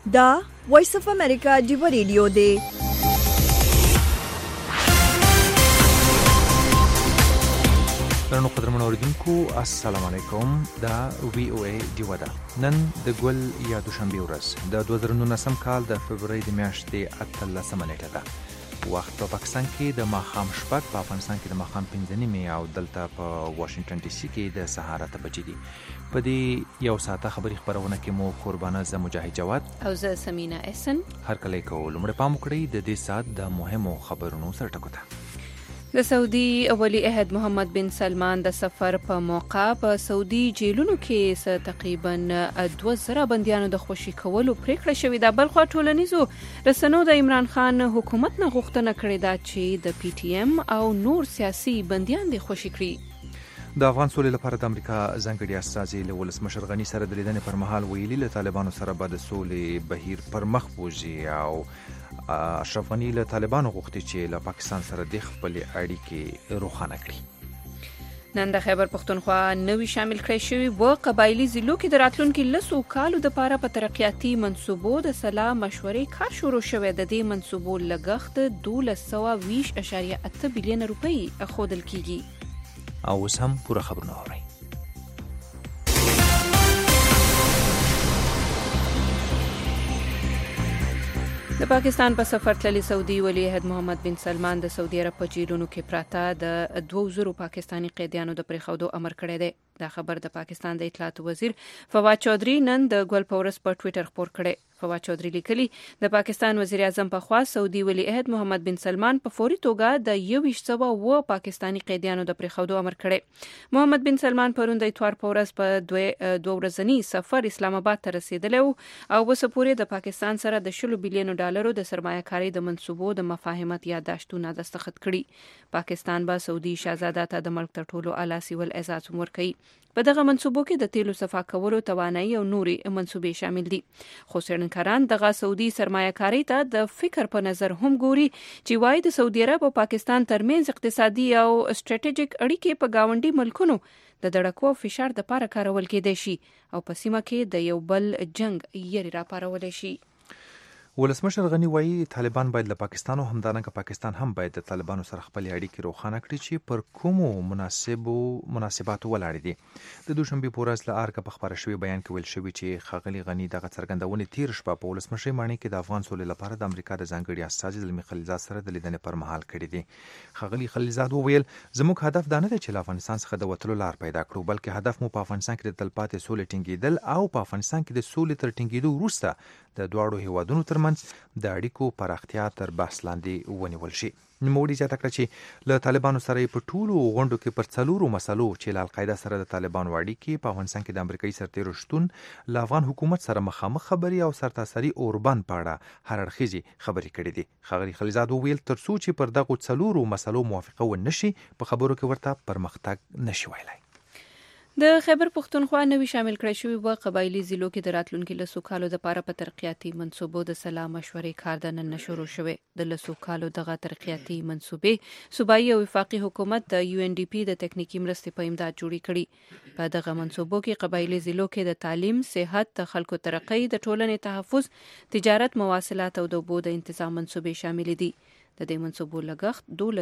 دا وایس اف امریکا دیو ریډیو دی. درنو قدرمن اوریدونکو السلام علیکم. دا وی او ای دیو ده. نن د ګل یا دوشنبه ورځ د 2019 کال د فبراير د میاشتې 18 نیټه ده. وخت په پاکستان کې د ماښام شپږ، په افغانستان کې د ماښام 5:30 او دلته په واشنگټن ډي سي کې د سهار 8 بجې دي. په دې یو ساعته خبري خبرونه کې مو قربانه ز مجاهد جواد او ز سمینا احسن هر کله کو لمړ پام کړی د دې سات د مهمو خبرونو سره ټکوته. د سعودي ولی عهد محمد بن سلمان د سفر په موقع په سعودي جیلونو کې تقریبا 2000 بندیانو د خوشي کولو پریکړه شوې ده. بلخو ټولنیزو رسنیو د عمران خان حکومت نه غوښتنه کړې ده چې د پی ټی ایم او نور سیاسي بندیان د خوشي کړي. د افغان سولې لپاره د امریکا ځانګړي استازي له ولسمشر غني سره د لیدنې پر مهال ویلي له طالبانو سره به د سولې بهیر پر مخ بوځي او اشرف غني له طالبانو غوښتي چې له پاکستان سره د خپل اړیکې روښانه کړي. نن د خیبر پختونخوا نوی شامل کړی شوی و قبایلی ضلعو کې د راتلونکو 10 کالو د پاره په ترقیاتي منصوبو د سلا مشورې کار شروع شوی. د دې منصوبو لګښت 12.8 بلین روپۍ اخودل کیږي. او اوس هم پوره خبرونه اورئ. د پاکستان په سفر تللی سعودي ولی عهد محمد بن سلمان د سعودي عرب په جیلونو کې پراته د 2000 پاکستانی قیدیانو د پریښودو امر کړی دی. دا خبر د پاکستان د اطلاعات وزیر فواد چودھری نن د ګل پورس په ټوئیټر خبر کړی. فواد چودھری لیکلی د پاکستان وزیر اعظم په خوا سعودي ولی عهد محمد بن سلمان په فوري توګه د 2100 پاکستانی قیدیانو د پریښودو امر کړی. محمد بن سلمان پرون د اتوار په ورځ په 2 ورځنی سفر اسلام آباد ته رسیدلی او اوس پورې د پاکستان سره د 10 بلین ډالرو د سرمایه‌کاري د منصوبو د مفاهمت یادداشتونه دستخط کړي. پاکستان به سعودي شاهزاده ته د ملک تر ټولو اعلی سیول اعزاز ورکړي. په دغه منصوبو کې د تیلو صفا کولو توانایي او نوري منصوبې شامل دي. خو څېړنکاران دغه سعودي سرمایه‌کاري ته د فکر په نظر هم ګوري چې وايي د سعودي عرب او پاکستان ترمنځ اقتصادي او سټریټیجیک اړیکې په گاونډي ملکونو د دړکو فشار د پاره کارول کېدای شي او په سیمه کې د یو بل جنگ یری را پارول شي. ولسمشر غني وایي طالبان باید له پاکستان او همدارنګه پاکستان هم باید د طالبانو سره خپل اړیکې روښانه کړي چې پر کومو مناسباتو ولاړ دي. د دوشنبه په ورځ له ارګه په خبره شوی بیان کې ویل شوی چې خاغلی غني دغه څرګندونه تیر شپه په ولسمشر مانی کې د افغان سولې لپاره د امریکا د ځانګړي استازي زلمی خلیلزاد سره د لیدنې پر مهال کړی دي. خاغلی خلیلزاد وویل زموږ هدف دا نه دی چې له افغانستان څخه د وټلو لار پیدا کړو، بلکې هدف مو په افغانستان کې د تلپاتې سولې ټینګېدل او په افغانستان کې د سولې تر ټینګېدو وروسته د دواړو هیوادونو ترمنځ د اړیکو پراختیا تر بحث لاندې ونیول شي. نوموړي زیاته کړه چې له طالبانو سره په ټولو غونډو کې پر 4 مسلو چې له القاعده سره د طالبانو اړیکې په افغانستان کې د امریکایي سرتیرو شتون له افغان حکومت سره مخامخ خبري او سرتاسري اوربان پاړه هر اړخیزي خبري کړې دي. خاغلی خلیلزاد وویل ترڅو چې پر دغه 4 مسلو موافقه ونشي په خبرو کې ورته پرمختګ نشي ویلای. د خیبر پختونخوا نوی شامل کړی شوی و قبایلی ضلعو کې د راتلونکو 10 کالو د پاره په ترقیاتي منصوبو د سلا مشورې کار د نن شروع شوه. د 10 کالو دغه ترقیاتي منصوبې صوبایي او وفاقي حکومت د یو ان ډي پی د تکنیکی مرستې په امداد جوړې کړي. په دغه منصوبو کې قبایلی ضلعو کې د تعلیم، صحت، د خلکو ترقۍ، د ټولنې تحفظ، تجارت، مواصلات او د اوبو د تنظیم منصوبې شامل دي. د دې منصوبو لګښت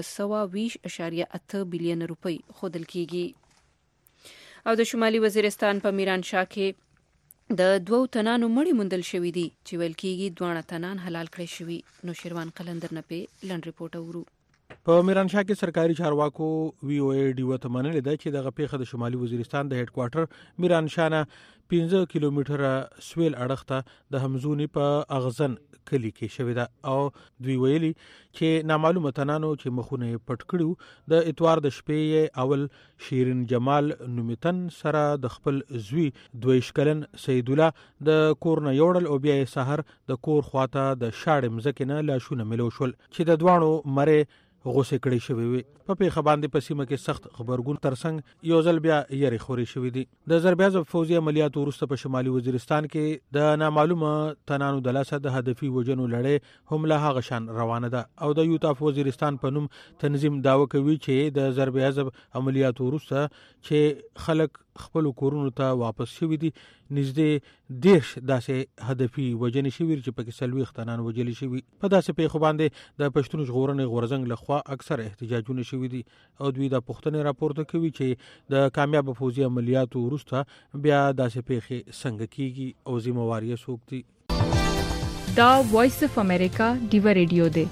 12.8 بلین روپۍ خودل کیږي. او د شمالي وزیرستان په میران شاه کې د 2 تنانو مړی موندل شوی دي چې ویل کېږي 2 تنان حلال کړی شوی. نو شیروان قلندر نه په لند ریپورت اورو. په میران شاه کې سرکاري چارواکو وی او ای ډیو ته منل دی چې دغه پیښه د شمالي وزیرستان د هډ کوارټر میران شاه نه 15 کیلومتره سویل اړخ ته د همزونی په اغزن کلی کې شوې ده او دوی ویلي چې نامعلومه تنانو چې مخونه پټ کړو د اتوار د شپې اول شیرین جمال نومیتن سره د خپل زوی 22 کلن سید الله د کور نه یوړل او بیا سحر د کور خواته د شاړې مزکه نه لاشونه ملو شول چې د دوانو مره غوسه کړی شوی وي. په پیښه باندې په سیمه کې سخت خبرګون ترڅنګ یو ځل بیا یری خوري شوی دي. د ضربیاز فوزي عملیات وروسته په شمالي وزیرستان کې د نامعلومه تنانو د لاسه د هدفي وجنو لړۍ هم له هغه شان روانه ده او د یوټاف وزیرستان په نوم تنظیم داوا کوي چې د ضربیاز عملیات وروسته چې خلک خپل کورونو ته واپس شوي دي. نږدې 10 داسې هدفي وجنې شوي چې پکې 40 تنان وجلي شوي. په داسې پیښو باندې د پښتون ژغورنې غورځنګ لخوا اکثر احتجاجونه شوي دي او دوی د پښتنې راپورته کوي چې د کامیاب فوزي عملیاتو وروسته بیا داسې پیښې څنګه کیږي او ذمہوار یې څوک دي. دا وایس اف امریکا ډیو ریډیو دی.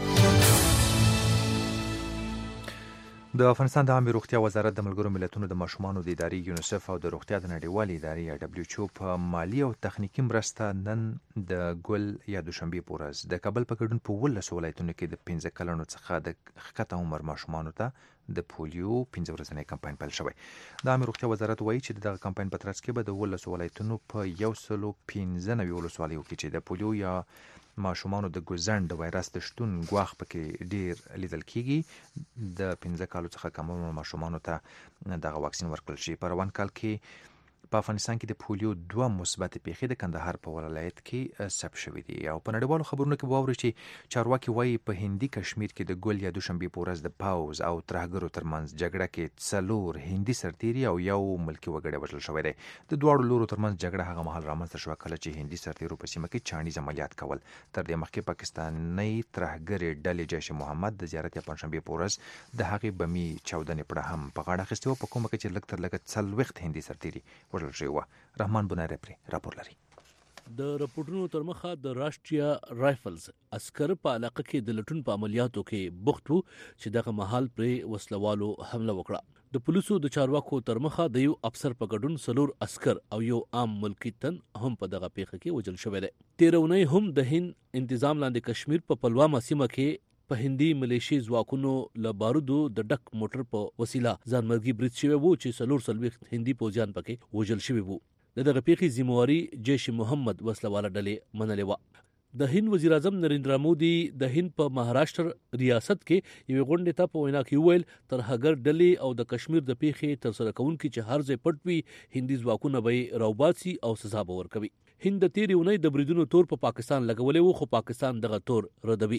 د افغانستان د عامه روغتیا وزارت د ملګرو ملتونو د ماشومانو د ادارې یونیسف او د روغتیا د نړیوالې ادارې یا WHO په مالی او تخنیکی مرسته نن د ګل یا دوشنبه په ورځ د کابل په ګډون په 12 ولایتونو کې د 15 کلونو څخه د ښکته عمر ماشومانو ته د پولیو 15 ورځنی کمپاین پیل شوی. د عامه روغتیا وزارت وایي چې دغه کمپاین په ترڅ کې به د 12 ولایتونو په 115 ولسوالیو کې چې د پولیو یا ماشومانو د ګوزند وایرس د شتون ګواښ پکې ډیر لیدل کیږي. د 15 کالو څخه کم عمر ماشومانو ته دغه واکسین ورکړل شي. په روان کال کې په افغانستان کې د پولیو 2 مثبت پیښې د کندهار په ولایت کې ثبت شوې دي. او په نړیوالو خبرونو کې واوري چې چارواکي وایي په هندي کشمیر کې د ګل یا دوشنبه په ورځ د پاوز او ترهګرو ترمنځ جګړه کې 4 هندي سرتیري او یو ملکی وګړی وژل شوی دی. د دوه لورو ترمنځ جګړه هغه مهال رامنځته شوه کله چې هندي سرتیرو په سیمه کې چانیز عملیات کول. تر دې مخکې پاکستاني ترهګر ډلې جیش محمد د زیارت یا پنځشنبه په ورځ د هغې بمي چاودنې پړه هم په غاړه اخیستې وه، په کومه کې چې لږ تر لږه 40 هندي سرتیري وژل شوي وه. رحمان بناری پرې راپور لري. د رپورټونو تر مخه د راشټریا رایفلز عسکر په علاقه کې د لټون په عملیاتو کې بوخت وو چې دغه مهال پرې وسلوالو حمله وکړه. د پولیسو د چارواکو تر مخه د یو افسر په ګډون 4 عسكر او یو عام ملکی تن هم په دغه پیښه کې وژل شوی دی. تیرونی هم د هند انتظام لاندې کشمیر په پلوامه سیمه کې په هندي ملیشي ځواکونو له بارودو د ډک موټر په وسیله ځانمرګي برید شوی وو چې 4 هندي پوځیان پکې وژل شوي وو. دغه پیښې ذمہواری جیش محمد وسلواله ډلې منلې وه. د هند وزیر اعظم نریندرا مودي د هند په مهاراشټر ریاست کې یو غونډه ته په وینا کې ویل ترهګر ډلې او د کشمیر د پیښې تر سره کوونکي چې هر ځای پټ وي هندي ځواکونه به راوباسي او سزا به ورکوي. هند د تیرې اونۍ د بریدونو تور په پاکستان لګولې وو، خو پاکستان دغه تور ردوي.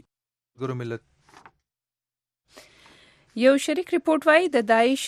یو شریک ریپورت وايي د داعش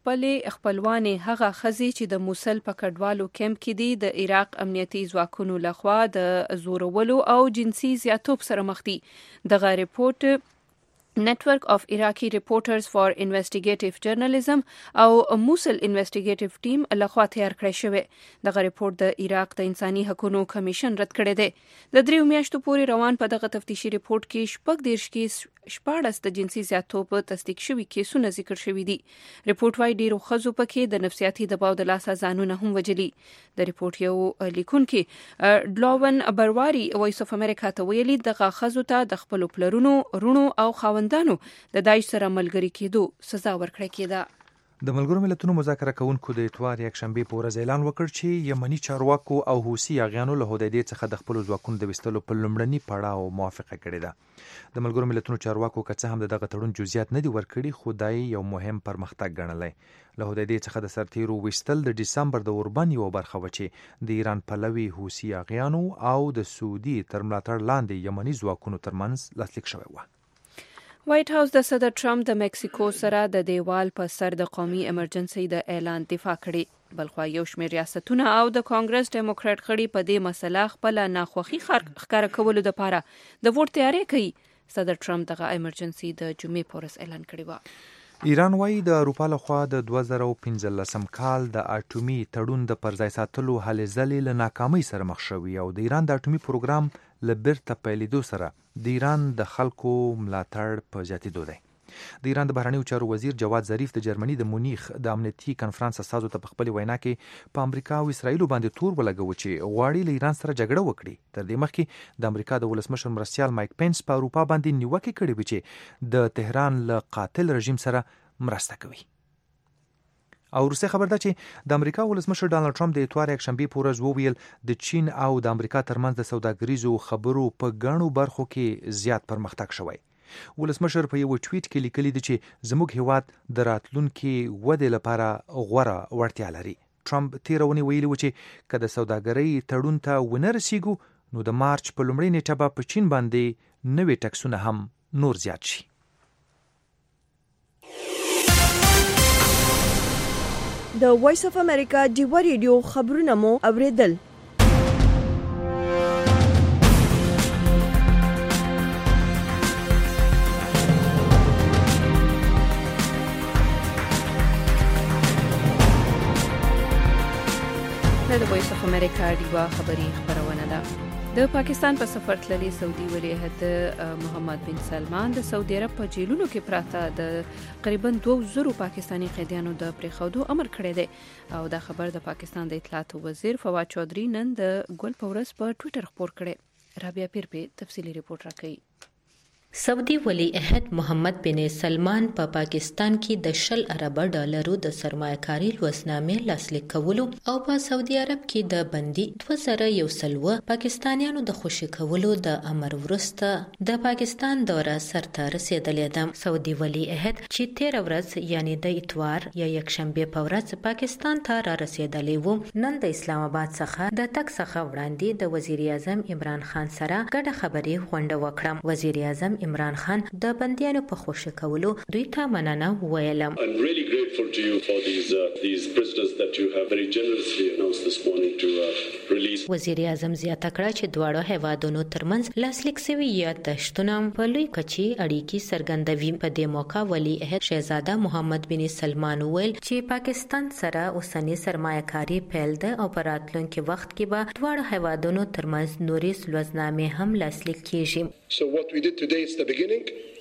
خپلوانې هغه خزي چې د موصل په کډوالو کیمپ کې دي د عراق امنیتي ځواکونو لخوا د زورولو او جنسي زیاتوب سره مخ دي. دغه ریپورت Network of Iraqi Reporters for Investigative Journalism او موصل انویسټیګیټیو ټیم لخوا تیار کړی شوی. دغه ریپورت د عراق د انساني حقوقو کمیشن رد کړی دی. د 3 میاشتو پورې روان په دغه تفتیشي ریپورت کې 14 کې 14 د جنسي زیاتوب تصدیق شوي کیسونه ذکر شوي دي. ریپورت وايي ډیرو ښځو پکې د نفسیاتي دباو د لاسه ځانونه هم وجلي. د ریپورت یو لیکونکي ډلاون برواري وایس اف امریکا ته ویلي دغه ښځو ته د خپل پلرونو رونو او خاوندانو د داعش سره ملګری کېدو سزا ورکړه کېده. د ملګرو ملتونو مذاکره کوونکو د اتوار یکشنبه په ورځ اعلان وکړ چې یمني چارواکو او حوثي اغیانو له هدیدې څخه د خپل ځواکونو د وستلو په لومړني پړاو موافقه کړې ده. د ملګرو ملتونو چارواکو که څه هم دغه تړون جزئیات نه دي ورکړي، خو دا یو مهم پرمختګ ګڼلی. له هدیدې څخه د سرتیرو وستل د ډسمبر د اوربند یو برخه و چې د ایران پلوي حوثي اغیانو او د سعودي تر ملاتړ لاندې یمني ځواکونو ترمنځ لاسلیک شوی و. وایټ هاوس د صدر ټرمپ د مکسیکو سره د دیوال په سر د قومي امرجنسي د اعلان دفاع کړې. بلخوا یو شمېر ریاستونه او د کانګرس ډیموکراټ غړي په دې مسله خپل ناخوښي ښکاره کولو لپاره د ووټ تیاری کوي. صدر ټرمپ دغه امرجنسي د جمعې په ورځ اعلان کړی و. ایران وايي د اروپا لخوا د 2015 کال د اټومي تړون د پرځای ساتلو هلې ځلې له ناکامۍ سره مخ شوي او د ایران د اټومي پروګرام له بیرته پیلېدو سره د ایران د خلکو ملاتړ په زیاتېدو دی. د ایران د بهرنیو چارو وزیر جواد ظریف د جرمني د مونیخ د امنیتي کنفرانس استازو ته په خپل وینا کې په امریکا او اسرایل باندې تور ولګو چې غواړي له ایران سره جګړه وکړي. تر دې مخکې د امریکا د ولسمشر مرستیال مایک پینس په اروپا باندې نیوکه کړې وه چې د تهران له قاتل رژیم سره مرسته کوي. او روسي خبر ده چې د امریکا ولسمشر ډانلډ ټرمپ د اتوار یکشنبه په ورځ وویل د چین او د امریکا ترمنځ د سوداګریزو خبرو په ګڼو برخو کې زیات پرمختګ شوی. ولسمشر په یو ټویټ کې لیکلی دی چې زموږ هیواد د راتلونکي ودې لپاره غوره وړتیا لري. ټرمپ تیرونی ویلي و چې که د سوداګرۍ تړون ته ونه رسیږو نو د مارچ په لومړۍ نیټه به په چین باندې نوې ټکسونه هم نور زیات شي. د وایس اف امریکا ډیوا ریډیو خبرونه مو اوریدل. د وایس اف امریکا ډیوا خبری خبرونه ده. د پاکستان په سفر تللی سعودي ولیعهد محمد بن سلمان د سعودي عرب په جیلونو کې پراته د تقریبا 200 پاکستانی قیدیانو د پریښودو امر کړی دی او دا خبر د پاکستان د اطلاعات وزیر فواد چودھری نن د ګل پورس په ټوئیټر خبر کړی. رابعه پیر په تفصیلی ریپورت راکړي. سعودي ولی عہد محمد بن سلمان په پاکستان کې د 10 ارب ډالرو د سرمایه‌کاري لوسنامې لاسلیک کولو او په سعودي عرب کې د بندي 2001 پاکستانیانو د خوشی کولو د امر ورسته د پاکستان دوره سرته رسیدلې ده. سعودي ولی عہد چې 13 ورځ یعنی د اتوار یا یکشنبه په ورځ پاکستان ته را رسیدلې وو، نن د اسلام آباد څخه د تک څخه وړاندې د وزیر اعظم عمران خان سره ګډه خبري غونډه وکړه. وزیر اعظم عمران خان د بنديانو په خوشی کولو دوی ته مننه وویله. I'm really grateful to you for these prisoners that you have very generously announced this morning to release. وزیر اعظم زیاته کړه چې دواړو هیوادونو ترمنځ لاسلیک شوی یادښتونه په لوی کچي اړیکې څرګندوي. په دې موقع ولی عہد شهزاده محمد بن سلمان ویل چې پاکستان سره اوسنی سرمایه‌کاري پیل ده او په راتلونکي وخت کې به دواړو هیوادونو ترمنځ نوري لوزنامې هم لاسلیک کیږي. So what we did today is the beginning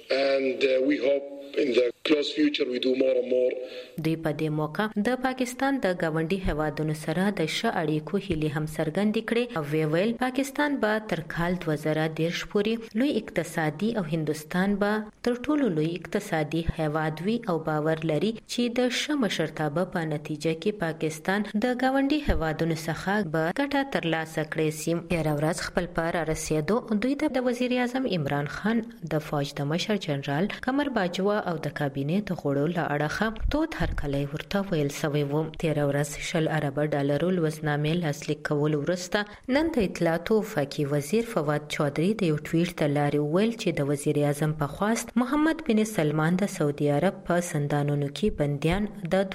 and we hope in the close future we do more and more. دوی په دې موقع د پاکستان د گاونډي هیوادونو سره د ښه اړیکو هیلې هم څرګندې کړې او ویل پاکستان به تر کال 2013 پورې لوی اقتصادي او هندستان به تر ټولو لوی اقتصادي هیواد وي او باور لري چې د ښه مشرتابه په نتیجه کې پاکستان د گاونډي هیوادونو څخه به ګټه ترلاسه کړي سي. هر ورځ خپل پر رسیدو دوی ته د وزیر اعظم عمران خان د فوج د مشر جنرال قمر باجوا او د کابینې د غړو له اړخه تود هرکلی ورته ویل شوی و. 13 ورځ 10 ارب ډالرو لوزنامې لاسلیک کول ورسته نن د اطلاعات او وفاقي وزیر فواد چودھری د یو ټویټ ته لارې ویل چې د وزیر اعظم په خواست محمد بن سلمان د سعودي عرب په زندانونو کې بنديان د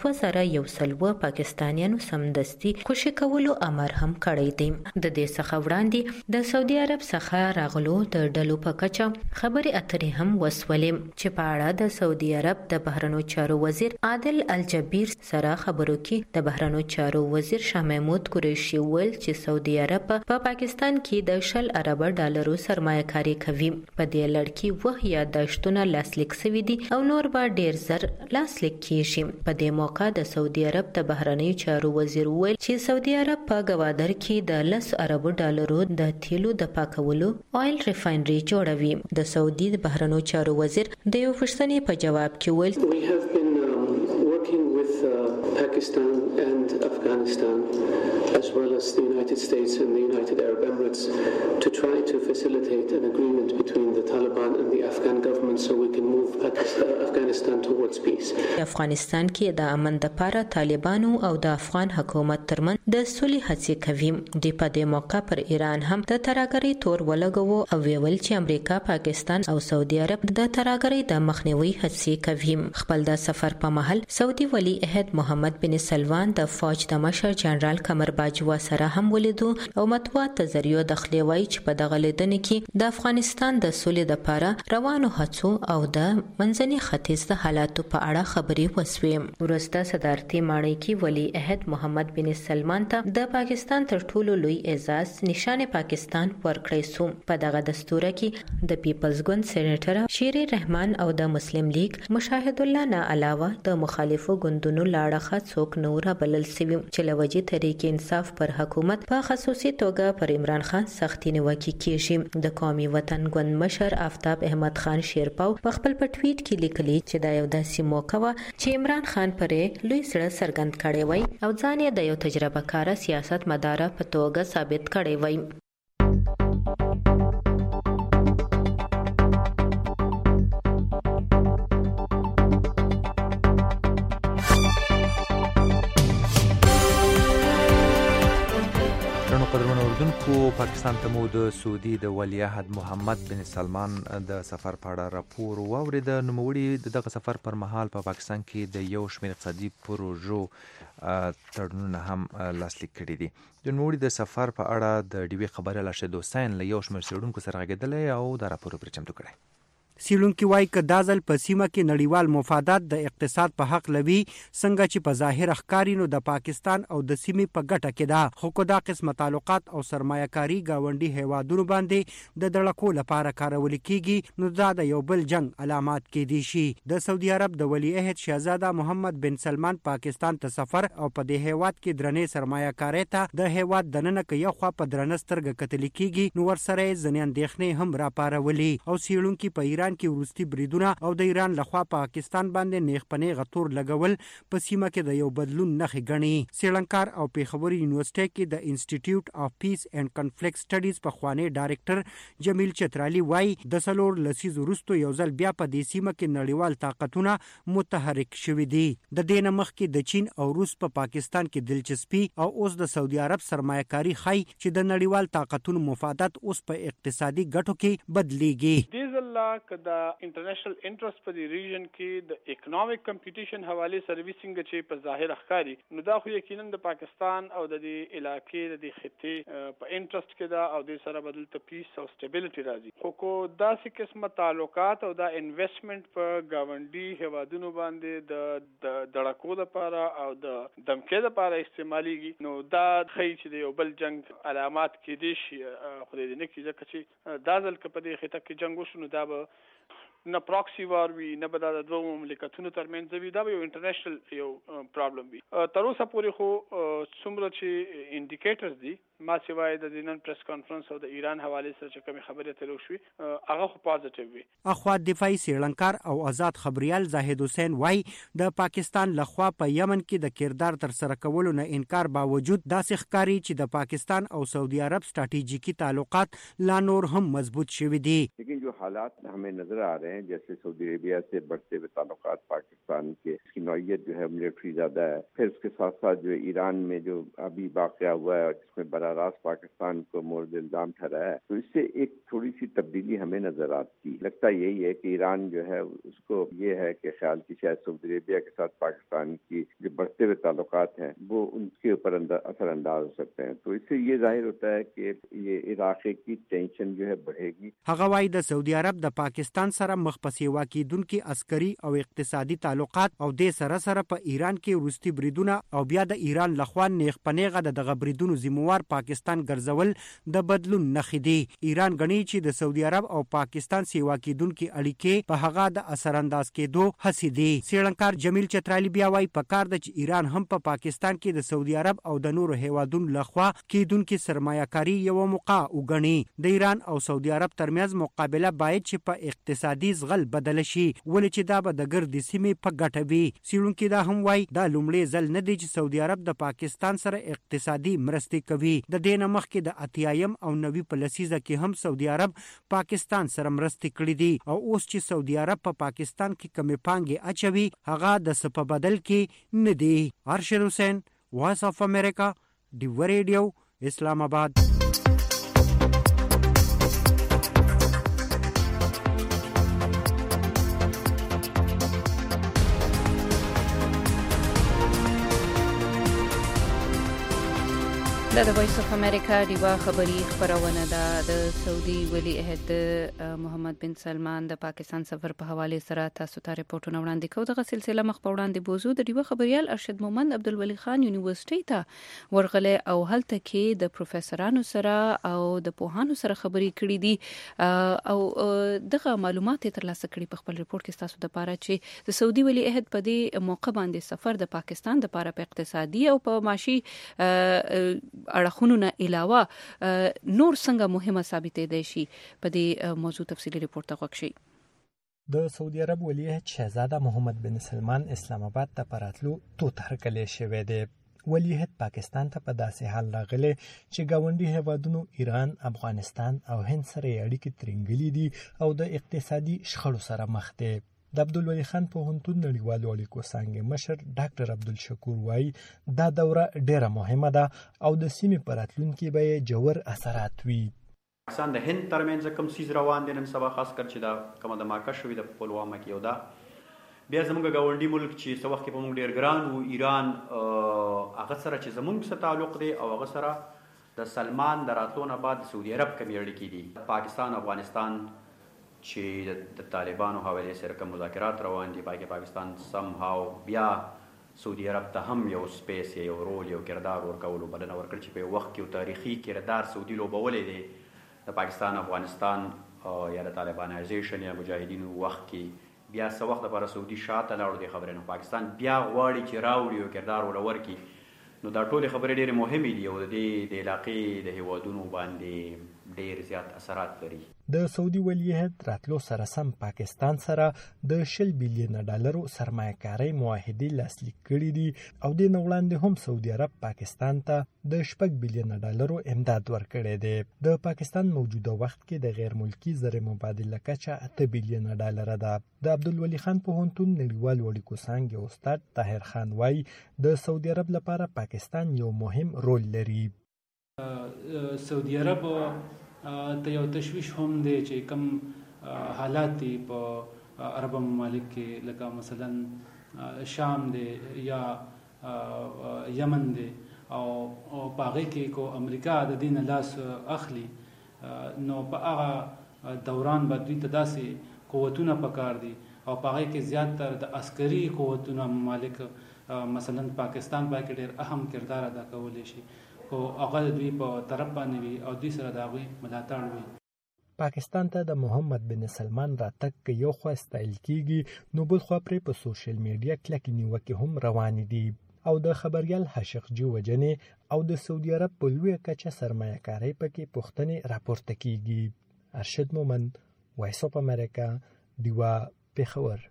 2001 پاکستانیانو سمدستي خوشی کولو امر هم کړی دی. د دې څخه وړاندې د سعودي عرب څخه راغلو د ډلو په کچه خبري اترې هم وسولې چې په اړه د سعودي عرب د بهرنیو چارو وزیر عادل الجبیر سره خبرو کې د بهرنیو چارو وزیر شاه محمود قریشي ویل چې سعودي عرب په پاکستان کې د 10 ارب ډالرو سرمایه‌کاري کوي. په دې لړ کې وه یادښتونه لاسلیک شوي دي او نور به ډیر زر لاسلیک کیږي. په دې موقع د سعودي عرب د بهرنیو چارو وزیر ویل چې سعودي عرب په گوادر کې د 10 ارب ډالرو د تیلو د پاکولو آیل ریفاینري جوړوي. د سعودي د بهرنیو چارو وزیر د یو پوښتنې په جواب کې ویل We have been working with Pakistan and Afghanistan as well as the United States and the United Arab Emirates to try to facilitate an agreement between the Taliban and the Afghan government so we can move Afghanistan towards peace. افغانستان کې د امن لپاره طالبانو او د افغان حکومت ترمنځ د صلح هڅې کوي. د په دې موقع پر ایران هم د ترهګرۍ تور ولګوو او ویل چې امریکا، پاکستان او سعودي عرب د ترهګرۍ د مخنیوي هڅې کوي. خپل د سفر په مهال سعودي ولی عہد محمد بن سلمان د فوج د مشر جنرال قمر باجوا سره هم ولیدو او مطبوعات ته ذریعہ د خلیوي چې په دغه لیدنې کې د افغانستان د سولې لپاره روانو هڅو او د منځني ختیځ د حالاتو په اړه خبرې وسوې. ورسته صدارتي ماڼۍ کې ولی عہد محمد بن سلمان ته د پاکستان تر ټولو لوی اعزاز نشان پاکستان ورکړی شو. په دغه دستور کې د پیپلز ګوند سېنیټر شیر رحمان او د مسلم لیگ مشاهد الله نه علاوه د مخالفو ګوندونو لاړه څوک نو را بلل سوي چې لوجي تحریک انصاف پر حکومت په خصوصي توګه پر عمران خان سختي نیوکه کیږي. د قومي وطن ګوند مشر آفتاب احمد خان شیرپاو په خپل ټویټ کې لیکلي چې دا یو داسې موقع و چې عمران خان پرې لوی سره څرګند کړي وای او ځان یې د یو تجربه کار سیاست مدار په توګه ثابت کړي وای. قدرمن اوردونکو پاکستان ته مو د سعودي د ولیعهد محمد بن سلمان د سفر په اړه راپور واورید. نوموړي دغه سفر پر مهال په پاکستان کې د یو شمېر اقتصادي پروژو تړونونه هم لاسلیک کړي دي. د نوموړي د سفر په اړه د ډیوې خبري راشد حسین له یو شمېر څېړونکو سره غږېدلی او دا راپور پرې چمتو کړی. سیلونکي وایي که دا ځل په سیمه کې نړیوال مفادات د اقتصاد په حق لوي څنګه چې په ظاهر ښکاري نو د پاکستان او د سیمې په ګټه کې ده، خو که دا قسمه تعلقات او سرمایه‌کاري ګاونډي هیوادونو باندې د دړکو لپاره کارول کیږي نو دا د یو بل جنگ علامات کېدی شي. د سعودي عرب د ولیعهد شهزاده محمد بن سلمان پاکستان ته سفر او په دې هیواد کې درنې سرمایه‌کاري ته د هیواد دننه کې یو خوا په درنه سترګه کتل کیږي نو ورسره ځینې اندېښنې هم راپارولي او سیلونکي په ایران کې وروستي بریدونه او د ایران لخوا پاکستان باندې نیغ په نیغه تور لګول په سیمه کې د یو بدلون نښې ګڼي. څېړنکار او پېښور یونیورسيټي کې د انسټیټیوټ اف پیس اینڈ کنفلیکټ سټډیز پخوانی ډایرکټر جمیل چترالی وایي د څلور لسیزو وروسته یو ځل بیا په دې سیمه کې نړیوال طاقتونه متحرک شوي دي. د دې نه مخکې د چین او روس په پاکستان کې دلچسپي او اوس د سعودي عرب سرمایه‌کاري ښیي چې د نړیوال طاقتونو مفادات اوس په اقتصادي ګټو کې بدلیږي. د انټرنیشنل انټرست په دې ریجن کې د اکونومیک کمپټیشن حواله سرویسینګ چې په ظاهر ښکاری نو دا خو یقینا د پاکستان او د دې علاقې د خطې په انټرست کې دا او د سره بدل ته پیس او سټیبিলিټي راځي. خو کو داسې قسمه تعلقات او دا انویسټمنٹ په گاونډي هیوادونو باندې د دړکو لپاره او د دمکې لپاره استعماليږي نو دا خی چې د یو بل جنگ علامات کې دي شي خو دې نه کیږي چې دا ځل په دې خطه کې جنگ وشو دا به نه پراکسی وار وي نه به د دوه مملکتونو ترمنځ وي دا به یو انټرنیشنل یو پرابلم وي. تر اوسه پورې خو څومره چې انډیکیټرز دي ما سیوای د نن پریس کانفرنس او د ایران حواله سره چې کوم خبرې اترې وشوي هغه خو پازیټیو وي. اخوا دفاعي څېړنکار او آزاد خبريال زاهد حسین وای د پاکستان لخوا په یمن کې د کردار تر سره کولو نه انکار باوجود داسې ښکاری چې د پاکستان او سعودي عرب स्ट्रैटेजिकी ताल्लुकात لا नूर हम मजबूत شوي دي. लेकिन जो हालात हमें नजर आ रहे हैं जैसे सऊदी अरेबिया से बढ़ते हुए ताल्लुकात पाकिस्तान के इसकी नौयत जो है मिलिट्री ज्यादा है, फिर उसके साथ साथ जो ईरान में जो अभी वाकया हुआ है जिसमें बड़ा रास्त पाकिस्तान को मोर्द इल्जाम ठहराया है तो इससे एक थोड़ी सी तब्दीली हमें नजर आती लगता यही है कि ईरान जो है उसको ये है कि ख्याल की शायद सऊदी अरेबिया के साथ पाकिस्तान की जो बढ़ते हुए ताल्लुकात हैं वो उनके ऊपर असरअंदाज हो सकते हैं. तो इससे ये जाहिर होता है कि ये इराक की टेंशन जो है बढ़ेगी. هغه وايي د سعودي عرب د پاکستان سره مخ په سیوا کېدونکي عسکري او اقتصادي تعلقات او د سره په ایران کې وروستي بریدونه او بیا د ایران لخوا نیغ په نیغه دغه بریدونو ذمہوار پاکستان ګرځول د بدلون نښې دي. ایران غني چې د سعودي عرب او پاکستان سیوا کېدونکي اړیکې په هغه د اثر انداز کېدو هڅې دي. څېړنکار جمیل چترالی بیا وايي په کار د ایران هم په پاکستان کې د سعودي عرب او د نورو هیوادونو لخوا کېدونکي سرمایه‌کاري یو موقع وګڼي. د ایران او سعودي عرب ترمنځ مقابله باید چې په اقتصادي زغل بدل شي ولې چې دا به د ګرد سیمې په ګټه وي. څېړونکي دا هم وايي دا لومړی ځل نه دی چې سعودي عرب د پاکستان سره اقتصادي مرستې کوي. د دې نه مخکې د اتیایم او نوي په لسیزه کې هم سعودي عرب پاکستان سره مرستې کړې دي او اوس چې سعودي عرب په پاکستان کې کمې پانګې اچوي هغه د څه په بدل کې نه دی. ارشد حسین، وایس اف امریکا، ډیو ریډیو، اسلام آباد. د وایس اف امریکا دیوا خبری خبرونه د سعودي ولی عہد محمد بن سلمان د پاکستان سفر په حواله سره تاسو ته ریپورتونه وړاندې کوو. دغه سلسله مخ په وړاندې بوزو د دیوا خبريال ارشد مومند عبدالولي خان یونیورسيټي ته ورغله او هلته کې د پروفیسورانو سره او د پوهانو سره خبري کړې دي او دغه معلومات ترلاسه کړي په خپل ریپورت کې تاسو د پاره چې د سعودي ولی عہد په دې موقع باندې سفر د پاکستان د پاره په اقتصادي او په معاشي اړخونو نه علاوه نور څنګه مهمه ثابتې دي شي په دې موضوع تفصیلی ریپورت غوښشي. د سعودي عرب ولی عہد شهزاده محمد بن سلمان اسلام آباد ته پراتلو توت هرکلې شوې ده. ولی عہد پاکستان ته په داسې حال راغلی چې گاونډي هیوادونو ایران، افغانستان او هند سره اړیکې ترنګلې دي او د اقتصادي شخړو سره مخ دي. د عبدالولي خان پوهنتون نړیوالو اړیکو څانګې مشر ډاکټر عبدالشکور وایي دا دوره ډیره مهمه ده او د سیمې په راتلونکي به یې ژور اثرات وي. پاکستان د هند ترمنځ کوم څیز روان دي نن سبا خاص کر چې دا کومه دماکه شوې د پلوامه کې یو ده. بیا زموږ ګاونډي ملک چې څه وخت کې په موږ ډېر ګران و ایران هغه سره چې زموږ سره تعلق دی او هغه سره د سلمان د راتلو نه بعد سعودي عرب کمې اړیکې دي. پاکستان افغانستان چې د طالبانو حوالې سره کوم مذاکرات روان دي پای کې پاکستان سم هاو بیا سعودي عرب ته هم یو سپیس یو رول یو کردار ورکولو بلنه ورکړ چې په وخت کې یو تاریخي کردار سعودي لوبولی دی د پاکستان افغانستان یا د طالبانایزیشن یا مجاهدینو وخت کې بیا څه وخت لپاره سعودي شاته لاړو دې خبرې نه پاکستان بیا غواړي چې راوړي یو کردار ول ورکړي. نو دا ټولې خبرې ډېرې مهمې دي او د دې د علاقې د هیوادونو باندې ډېر زیات اثرات لري. د سعودي ولیعهد راتلو سره سم پاکستان سره د 10 بلین ډالرو سرمایه‌کارۍ معاهدې لاسلیک کړي دي او د وړاندې هم سعودي عرب پاکستان ته د 6 بلین ډالرو امداد ورکړي دي. د پاکستان موجوده وخت کې د غیر ملکی زر مبادله کچه 8 بلین ډالر ده. د عبدالولي خان پوهنتون نړیوالو اړیکو څانګې استاد طاهر خان وایي د سعودي عرب لپاره پاکستان یو مهم رول لري. سعودي عرب ته یو تشویش هم دی چې کوم حالات دي په عرب ممالک کې لکه مثلا شام دی یا یمن دی او په هغې کې کو امریکا د دې نه لاس اخلي نو په هغه دوران به دوی ته داسې قوتونه پکار دي او په هغې کې زیاتر د عسکري قوتونه ممالک مثلا پاکستان پای کې ډېر اهم کردار ادا کولی شي او هغه دوی په طرف باندې وي او دوی سره د هغوی ملاتړ وي. پاکستان ته د محمد بن سلمان راتګ که یو خوا ستایل کیږي نو بل خوا پرې په سوشل میډیا کلکې نیوکې هم روانې دي او د خبریال حاشقجي وجنې او د سعودي عرب په لویه کچه سرمایه‌کارۍ پکې پوښتنې راپورته کیږي. ارشد مومن، وایس اف امریکا، دیوا، پېښور.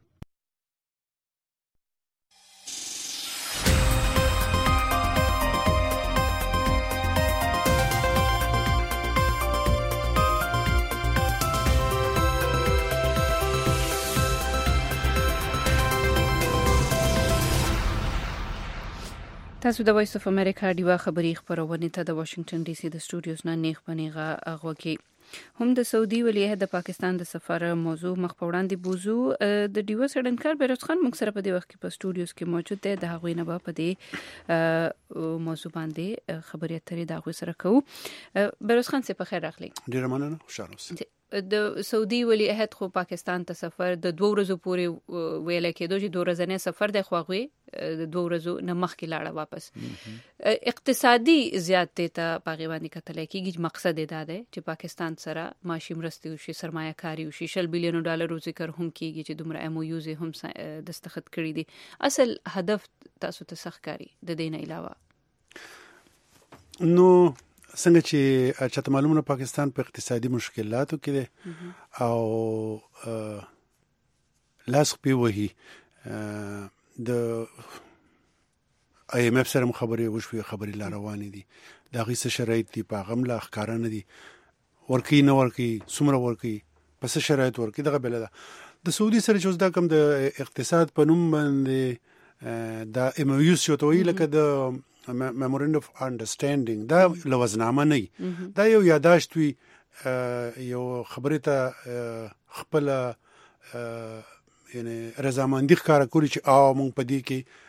تاسو د وایس اف امریکا دیوا خبری خبرونه ته د واشنگټن ډي سي د سټوډیوز نه نیغ پنیغه غوکی هم د سعودي ولیعهد د پاکستان د سفر موضوع مخ په وړاندې بوزو د دیوا سړنکار بیروز خان موږ سره په دې وخت کې په سټوډیوز کې موجود دی. د هغوی نه په دې موضوع باندې خبرې اترې د هغوی سره کوو. بیروز خان څه په خیر راغلی. ډیر مننه، خوشاله اوسئ. د سعودي ولیعهد خو پاکستان ته سفر د 2 ورځو پورې ویل کېدو چې 2 ورځې سفر د خوغوي د 2 ورځو نه مخکې لاړه واپس. اقتصادي زیاتې ته پاغي باندې کتل کېږي. مقصد دا دی چې پاکستان سره ماشي مرستي او شي سرمایه‌کاري او شي 10 بلین ډالر ذکر هم کېږي چې دومره ام او یوز هم دستخط کړی دي. اصل هدف تاسو ته سختکاري د دې نه علاوه نو څنګه چې چاته معلومه پاکستان په اقتصادي مشکلاتو کې ده او لاس په وਹੀ د اي ام اف سره خبرې وشوي، خبرې لا روانې دي. دا غي څه شرایط دي په غم لا ښکارا نه دي ورکی نه ورکی څومره ورکی پس شرایط ورکی دغه بل ده. د سعودي سره چې دا کوم د اقتصاد په نوم باندې دا ام او یو شو ته ویل کده memorandum of understanding دا لوزنامه نه دا یو یاداشت وی یو خبره ته خپل یعنی رضامندی ښکارا کولی چې او مونږ پدې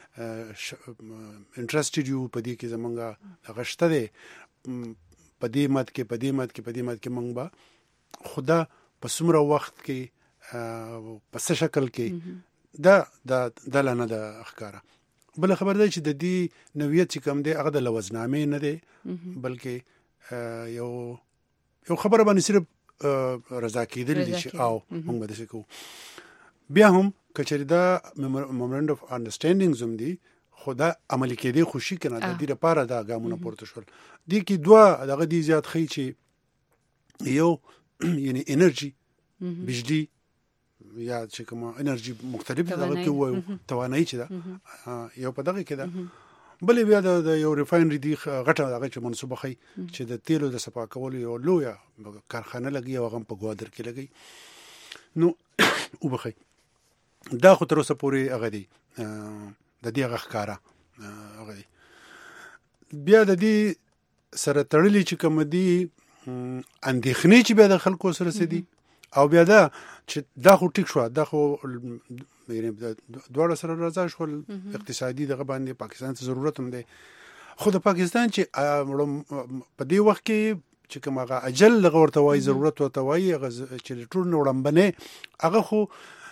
کې انټرېستډ یو پدې کې زمونږه غشته ده پدې مت کې مونږ با خدا په څومره وخت کې په څه شکل کې دا لنه د ښکارا. بل خبر دی چې د دې نوعیت چې کوم دی هغه د لوزنامې نه دی بلکې یو خبره باندې صرف رضا کېدل دي چې او موږ به څه کوو. بیا هم کچری دا memorandum of understanding زم دی خدا عملی کېدی خوشي کنه د دې لپاره دا ګامونه پورته شول. دي کې دوه دغه دي زیات خي چې یو یعنی انرژي بجلی یا چې کوم انرژي مختلف دغه کې وایو توانایي چې دا یو په دغه کې دا بل بیا د یو ریفاینری دی غټه دغه چې منسوبه خي چې د تیلو د صفا کولو یو لویه کارخانه لګي او غم په ګوادر کې لګي نو وبخي دا خو تر اوسه پورې هغه دی د دې هغه ښکاره هغه دی. بیا د دې سره تړلي چې کوم دي اندېښنې چې بیا د خلکو سره څه دي او بیا دا چې دا خو ټیک شو، دا خو دواړه سره راځي شول اقتصادي دغه باندې پاکستان ته ضرورت هم دی. خو د پاکستان چې په دې وخت کې چې کوم هغه اجل دغه ورته وایي ضرورت ورته وایي هغه چې ټول وړاندې هغه خو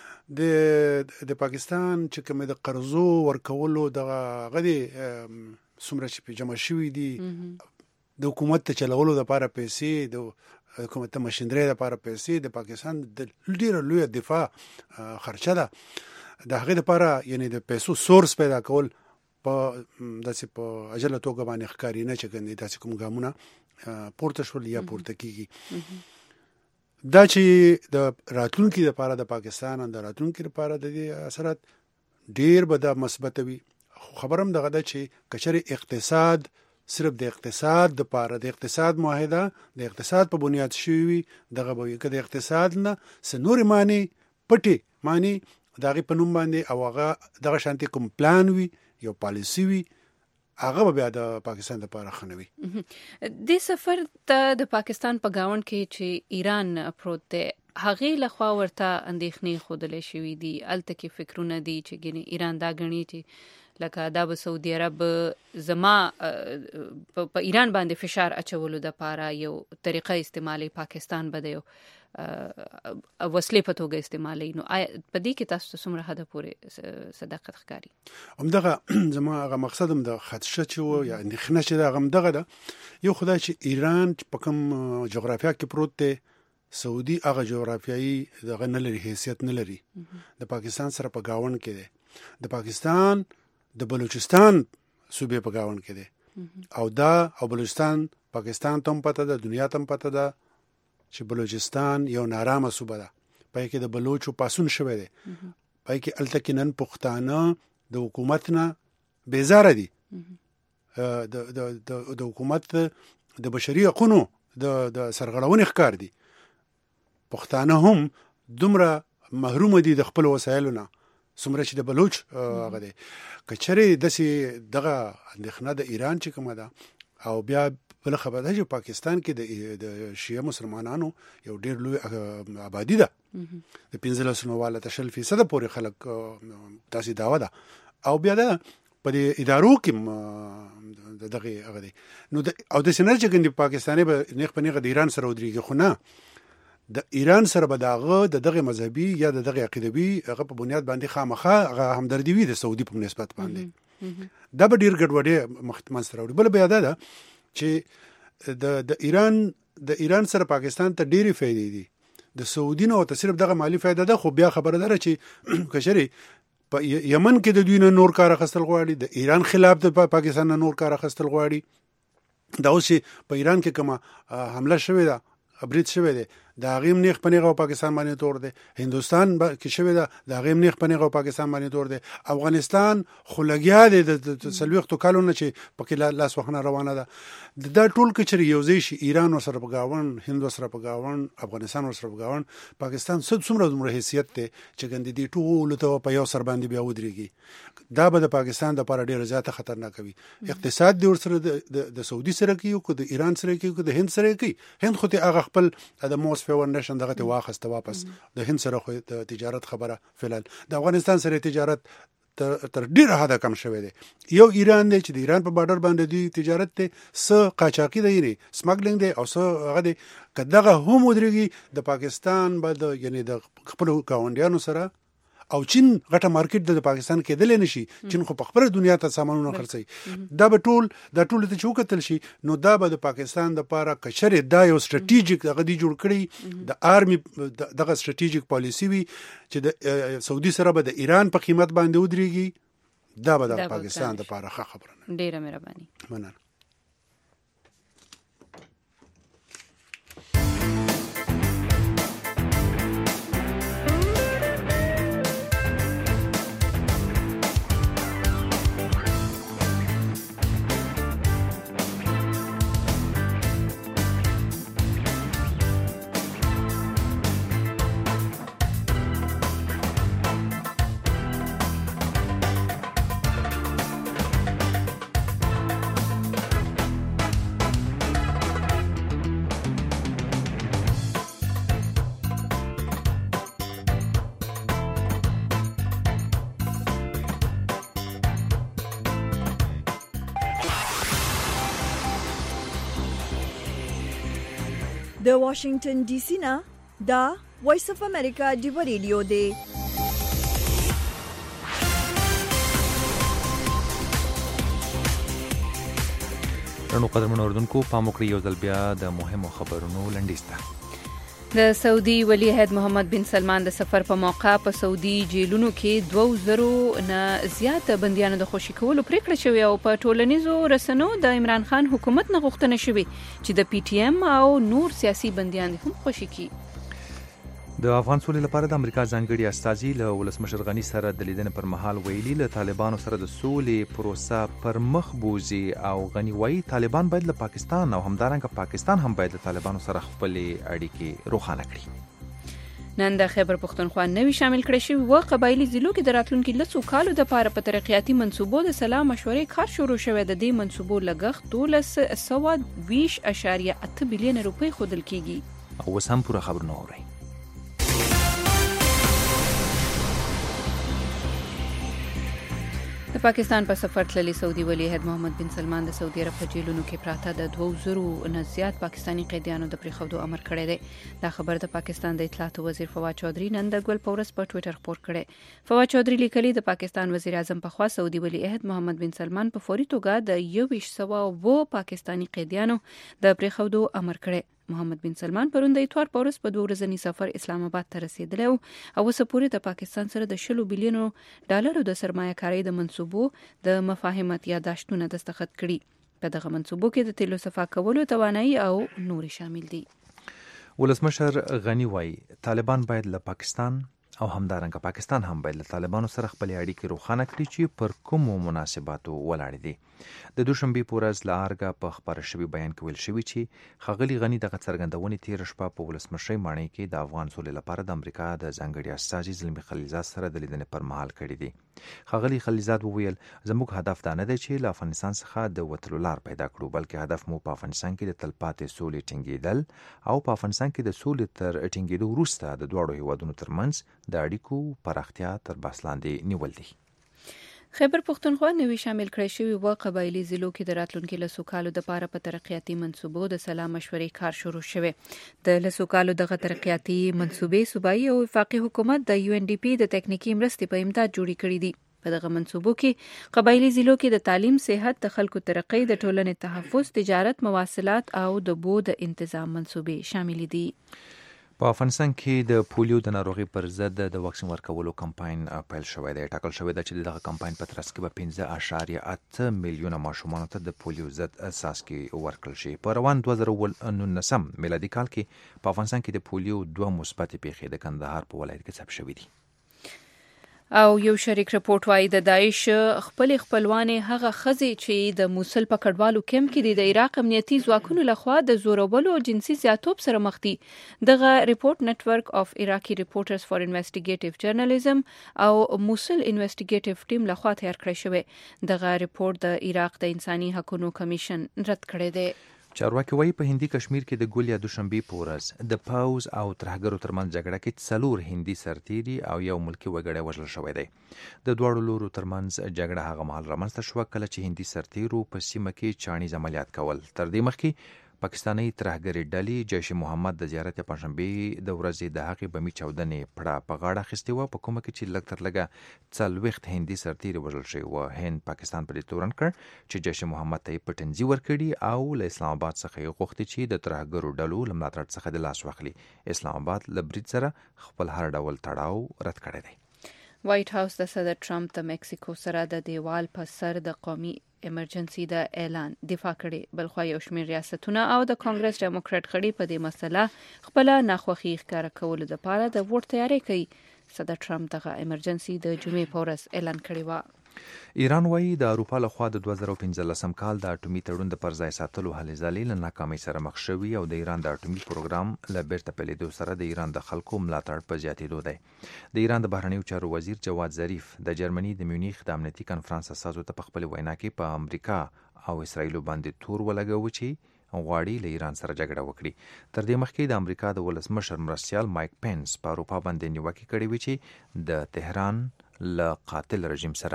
د پاکستان چې کوم د قرضو ورکولو دغه غدي څومره چې په جمع شوي دي د حکومت ته چلولو لپاره پیسې، د حکومت ته ماشينري لپاره پیسې، د پاکستان د ډیره لوی دفاع خرچه ده. د هغه لپاره یعنی د پیسو سورس پیدا کول په داسې په اجل توګه باندې ښکاری نه چې ګندې داسې کوم ګامونه پورته شول یا پورته کیږي. دا چې د راتلونکي لپاره د پاکستان د راتلونکي لپاره د دې اثرات ډیر به د مثبت وي. خبرم دغه ده چې کچري اقتصاد صرف د اقتصاد د لپاره د اقتصاد معاهده د اقتصاد په بنیاد شوی دغه به کې د اقتصاد نه سنور معنی پټي معنی دغه په نوم باندې او هغه دغه شانتي کوم پلان وي یو پالیسی وي هغه بیا د پاکستان لپاره خنوي. د سفر ته د پاکستان په گاوند کې چې ایران پروت دی هغه لخوا ورته اندېښنې خودلې شوې دي الته کې فکرونه دي چې ګنې ایران دا غني چې لکه دا به سعودي عرب زما په ایران باندې فشار اچولو د لپاره یو طریقه استعمالي پاکستان بده یو وسلې په توګه استعمالي. نو په دې کې تاسو څومره حد پورې صداقت ښکاري؟ همدغه زما هغه مقصد هم د خدشه چې یا اندېښنه چې دا هم دغه ده یو خدای چې ایران په کوم جغرافیا کې پروت دی سعودي هغه جغرافیایي دغه نه لري حیثیت نه لري د پاکستان سره په گاوند کې دی. د پاکستان د بلوچستان صوبې په گاوند کې دی او دا او بلوچستان پاکستان ته هم پته ده دنیا ته هم پته ده چې بلوچستان یو نارامه صوبه ده پای کې د بلوچو پاسون شوی دی پای کې الته کې نن پښتانه د حکومت نه بیزاره دي د حکومت د بشري حقوقو د سرغړونې ښکار دي. پښتانه هم دومره محروم دي د خپل وسایلو نه څومره چې د بلوچ هغه دی. کچره داسې دغه اندېښنه د ایران چې کومه ده او بیا بل خبره ده چې پاکستان کې د شیعه مسلمانانو یو ډیر لوی آبادی ده د 15% پورې خلک تاسو داوا ده او بیا ده په دې ادارو کې دغه هغه دي. نو او د سينر چې ګندې پاکستاني به نه خپنه د ایران سره ودرېږي خو نه د ایران سره به دغه دغه مذهبي یا دغه عقیدوي هغه په بنیاد باندې خامخا هغه همدردي وي د سعودي په نسبت باندې دا به ډیر ګډوډي مختمن سره وړي. بل بیا ده چې د ایران سره پاکستان ته ډېری فائدې دي د سعودي نو ته صرف دغه مالی فائدہ ده خو بیا خبره ده چې کشري په یمن کې د دوی نه نور کار اخستل غواړي د ایران خلاف د پاکستان نه نور کار اخستل غواړي. دا اوس په ایران کې کومه حمله شوې ده برید شوې ده د غیم نیخ پنیغه پاکستان باندې تور دی. هندستان کې شوې ده د غیم نیخ پنیغه پاکستان باندې تور دی. افغانستان خلګیا دی د سلويختو کالونه چې پکې لاس وخنه روانه ده. دا ټول کچري یوځای شي ایران سره په گاون هند سره په گاون افغانستان سره په گاون پاکستان څومره حیثیت ته چې ګندې دي ټول ته په یو سر باندې بیا ودرېږي دا به د پاکستان د لپاره ډیره زیاته خطرناک وي. اقتصاد دی ورسره د سعودي سره کې او د ایران سره کې او د هند سره کې هند خو ته هغه خپل د موس فاونډیشن دغه ته واخسته واپس د هند سره خو د تجارت خبره فعلا د افغانستان سره تجارت تر ډیره حده کم شوی دی. یو ایران دی چې د ایران په بارډر باندې دی تجارت ته س قاچاقي دی نه سمګلینګ دی او س هغه دی کداغه هم ودرېږي د پاکستان بعد یعنی د خپل گاونډیانو سره او چین غټه مارکیټ د پاکستان کې دلې نشي چین خو په خبره دنیا ته سامانونه خرڅي دا به ټول ته چوکتل شي نو دا به د پاکستان د لپاره کچره دا یو سټریټیجیک دغه دی جوړ کړی د آرمي دغه سټریټیجیک پالیسی وي چې د سعودي سره به د ایران په قیمت باندې ودرېږي دا به د پاکستان د لپاره ښه خبره نه. ډیره مهرباني. مننه. د واشنگټن ډي سي نه دا وایس اف امریکا ډیو ریډیو دی. رڼو قدرمنو اردوونکو پام وکړئ یو ځل بیا د مهمو خبرونو لنډیز ته. د سعودي ولی عہد محمد بن سلمان د سفر په موقع په سعودي جیلونو کې 2000 نه زیات بندیانو د خوشي کولو پریکړه شوې او په ټولنیزو رسنیو د عمران خان حکومت نه غوښتنه شوې چې د پی ټی ایم او نور سیاسي بندیان هم خوشي کړي. د افغان سولې لپاره د امریکا ځانګړي استازي له ولسمشر غني سره د لیدنې پر مهال ویلي له طالبانو سره د سولې پروسه پر مخ بوزي او غني وايي طالبان باید له پاکستان او همدارنګه پاکستان هم باید له طالبانو سره خپل اړیکې روښانه کړي. نن د خیبر پښتونخوا نوي شامل کړي شوی و قبایلی ضلعو کې د راتلونکي لسو کالو د پاره په ترقیاتي منصوبو د سلا مشورې کار شروع شوی. د دې منصوبو لګښت 12.8 بلین روپۍ ښودل کیږي. او اوس هم پوره خبرونه اورئ. د پاکستان په سفر تللی سعودي ولی عہد محمد بن سلمان د سعودي عرب په جیلونو کې پراته د 2000 نه زیات پاکستانی قیدیانو د پریښودو امر کړی دی. دا خبر د پاکستان د اطلاعات وزیر فواد چودھری نن د ګل پورس په ټوئیټر خبر کړی. فواد چودھری لیکلی د پاکستان وزیر اعظم په خوا سعودي ولی عہد محمد بن سلمان په فوري توګه د 120 پاکستانی قیدیانو د پریښودو امر کړی. محمد بن سلمان پرون د اتوار په ورځ په 2 ورځني سفر اسلام آباد ته رسیدلی او اوس پورې د پاکستان سره د 10 بلین ډالرو د سرمایه کارۍ د منصوبو د مفاهمت یاداشتونه دستخط کړي. په دغه منصوبو کې د تیلو صفا کولو توانایي او نور شامل دي. ولسمشر غني وايي طالبان باید له پاکستان او همدارنګه پاکستان هم باید له طالبانو سره خپل اړیکې روښانه کړي چې پر کومو مناسباتو ولاړ دي. د دوشنبه په ورځ له ارګه په خبر شوی بیان کې ویل شوی چې خغلی غني دغه څرګندونې تیر شپه په ولسمشر ماڼۍ کې د افغان سولې لپاره د امریکا د ځانګړي استازي زلمی خلیلزاد سره د لیدنې پر مهال کړی دي. خغلی خلیلزاد وویل زموږ هدف دا نه دی چې له افغانستان څخه د وتلو لار پیدا کړو بلکې هدف مو په افغانستان کې د تلپاتې سولې ټینګېدل او په افغانستان کې د سولې تر ټینګېدو وروسته د دواړو هیوادونو ترمنځ د اړیکو پراختیا تر بحث لاندې نیول دي. خیبر پښتونخوا نوي شامل کړی شوی و قبایلی ضلعو کې د راتلونکي لسو کالو د پاره په ترقیاتي منصوبو د سلا مشورې کار شروع شوی. د لسو کالو دغه ترقیاتي منصوبې صوبایي او وفاقي حکومت د UNDP د تکنیکی مرستې په امداد جوړې کړې دي. په دغه منصوبو کې قبایلی ضلعو کې د تعلیم، صحت، د خلکو ترقۍ، د ټولنې تحفظ، تجارت، مواصلات او د بود انتظام منصوبې شامل دي. په افغانستان کې د پولیو د ناروغي پر ضد د واکسین ورکولو کمپاین پیل شوی دی. ټاکل شوی دی چې دغه کمپاین په ترڅ کې به 15.8 میلیونه ماشومانو ته د پولیو ضد څاڅکي ورکړل شي. په روان 2019 میلادي کال کې په افغانستان کې د پولیو 2 مثبتې پیښې د کندهار په ولایت کې ثبت شوې دي. او یو شریک رپورت وايي د داعش خپلوانې هغه خزې چې د موصل په کډوالو کیمپ کې د عراق امنیتي ځواکونو لخوا د زورولو او جنسي زیاتوب سره مخ دي. دغه ریپورت نتورک اف عراقي ریپورټرز فار انویسټیګیټیو جرنالیزم او موصل انویسټیګیټیو ټیم لخوا تیار کړی شوی. دغه ریپورت د عراق د انساني حقوقو کمیشن رد کړی دی. چارواکي وايي په هندي کشمیر کې د ګل یا دوشنبه په ورځ د پاوز او ترهګرو ترمنځ جګړه کې 4 هندي سرتیري او یو ملکی وګړی وژل شوی دی. د دواړو لورو ترمنځ جګړه هغه مهال رامنځته شوه کله چې هندي سرتیرو په سیمه کې چاڼیز عملیات کول. تر دې مخکې پاکستاني ترهګري ډلې جیش محمد د زیارت پنځشنبه د ورځې د هغې بمي چاودنې پړه په غاړه اخیستې وه په کومه کې چې لږ تر لږه 40 هندي سرتیري وژل شوي وه. هند پاکستان په دې تورن کړ چې جیش محمد ته یې پټنځي ورکړي او له اسلام آباد څخه یې غوښتي چې د ترهګرو ډلو له ملاتړ څخه د لاس واخلي. اسلام آباد له برید سره خپل هر ډول تړاو رد کړی دی. وایټ هاوس د صدر ټرمپ د مکسیکو سره د دیوال په سر د قومي ایمرجنسي د اعلان دفاع کړي. بلخوا یو شمېر ریاستونه او د کانګرس ډیموکراټ غړي په دې مسله خپل ناخوښي ښکاره کولو لپاره د ووټ تیاری کوي. صدر ټرمپ دغه ایمرجنسي د جمعې په ورځ اعلان کړی و. ایران وايي د اروپا لخوا د 2015 کال د اټومي تړون د پرځای ساتلو هلې ځلې له ناکامۍ سره مخ شوي او د ایران د اټومي پروګرام له بیرته پیلېدو سره د ایران د خلکو ملاتړ په زیاتېدو دی. د ایران د بهرنیو چارو وزیر جواد ظریف د جرمني د میونیخ د امنیتي کنفرانس اساسو ته په خپل وینا کې په امریکا او اسرائیل باندې تور ولګاوه چې غواړي له ایران سره جګړه وکړي. تر دې مخکې د امریکا د ولسمشر مرستیال مایک پینس په اروپا باندې نیوکه کړې وه چې د تهران له قاتل رژیم سره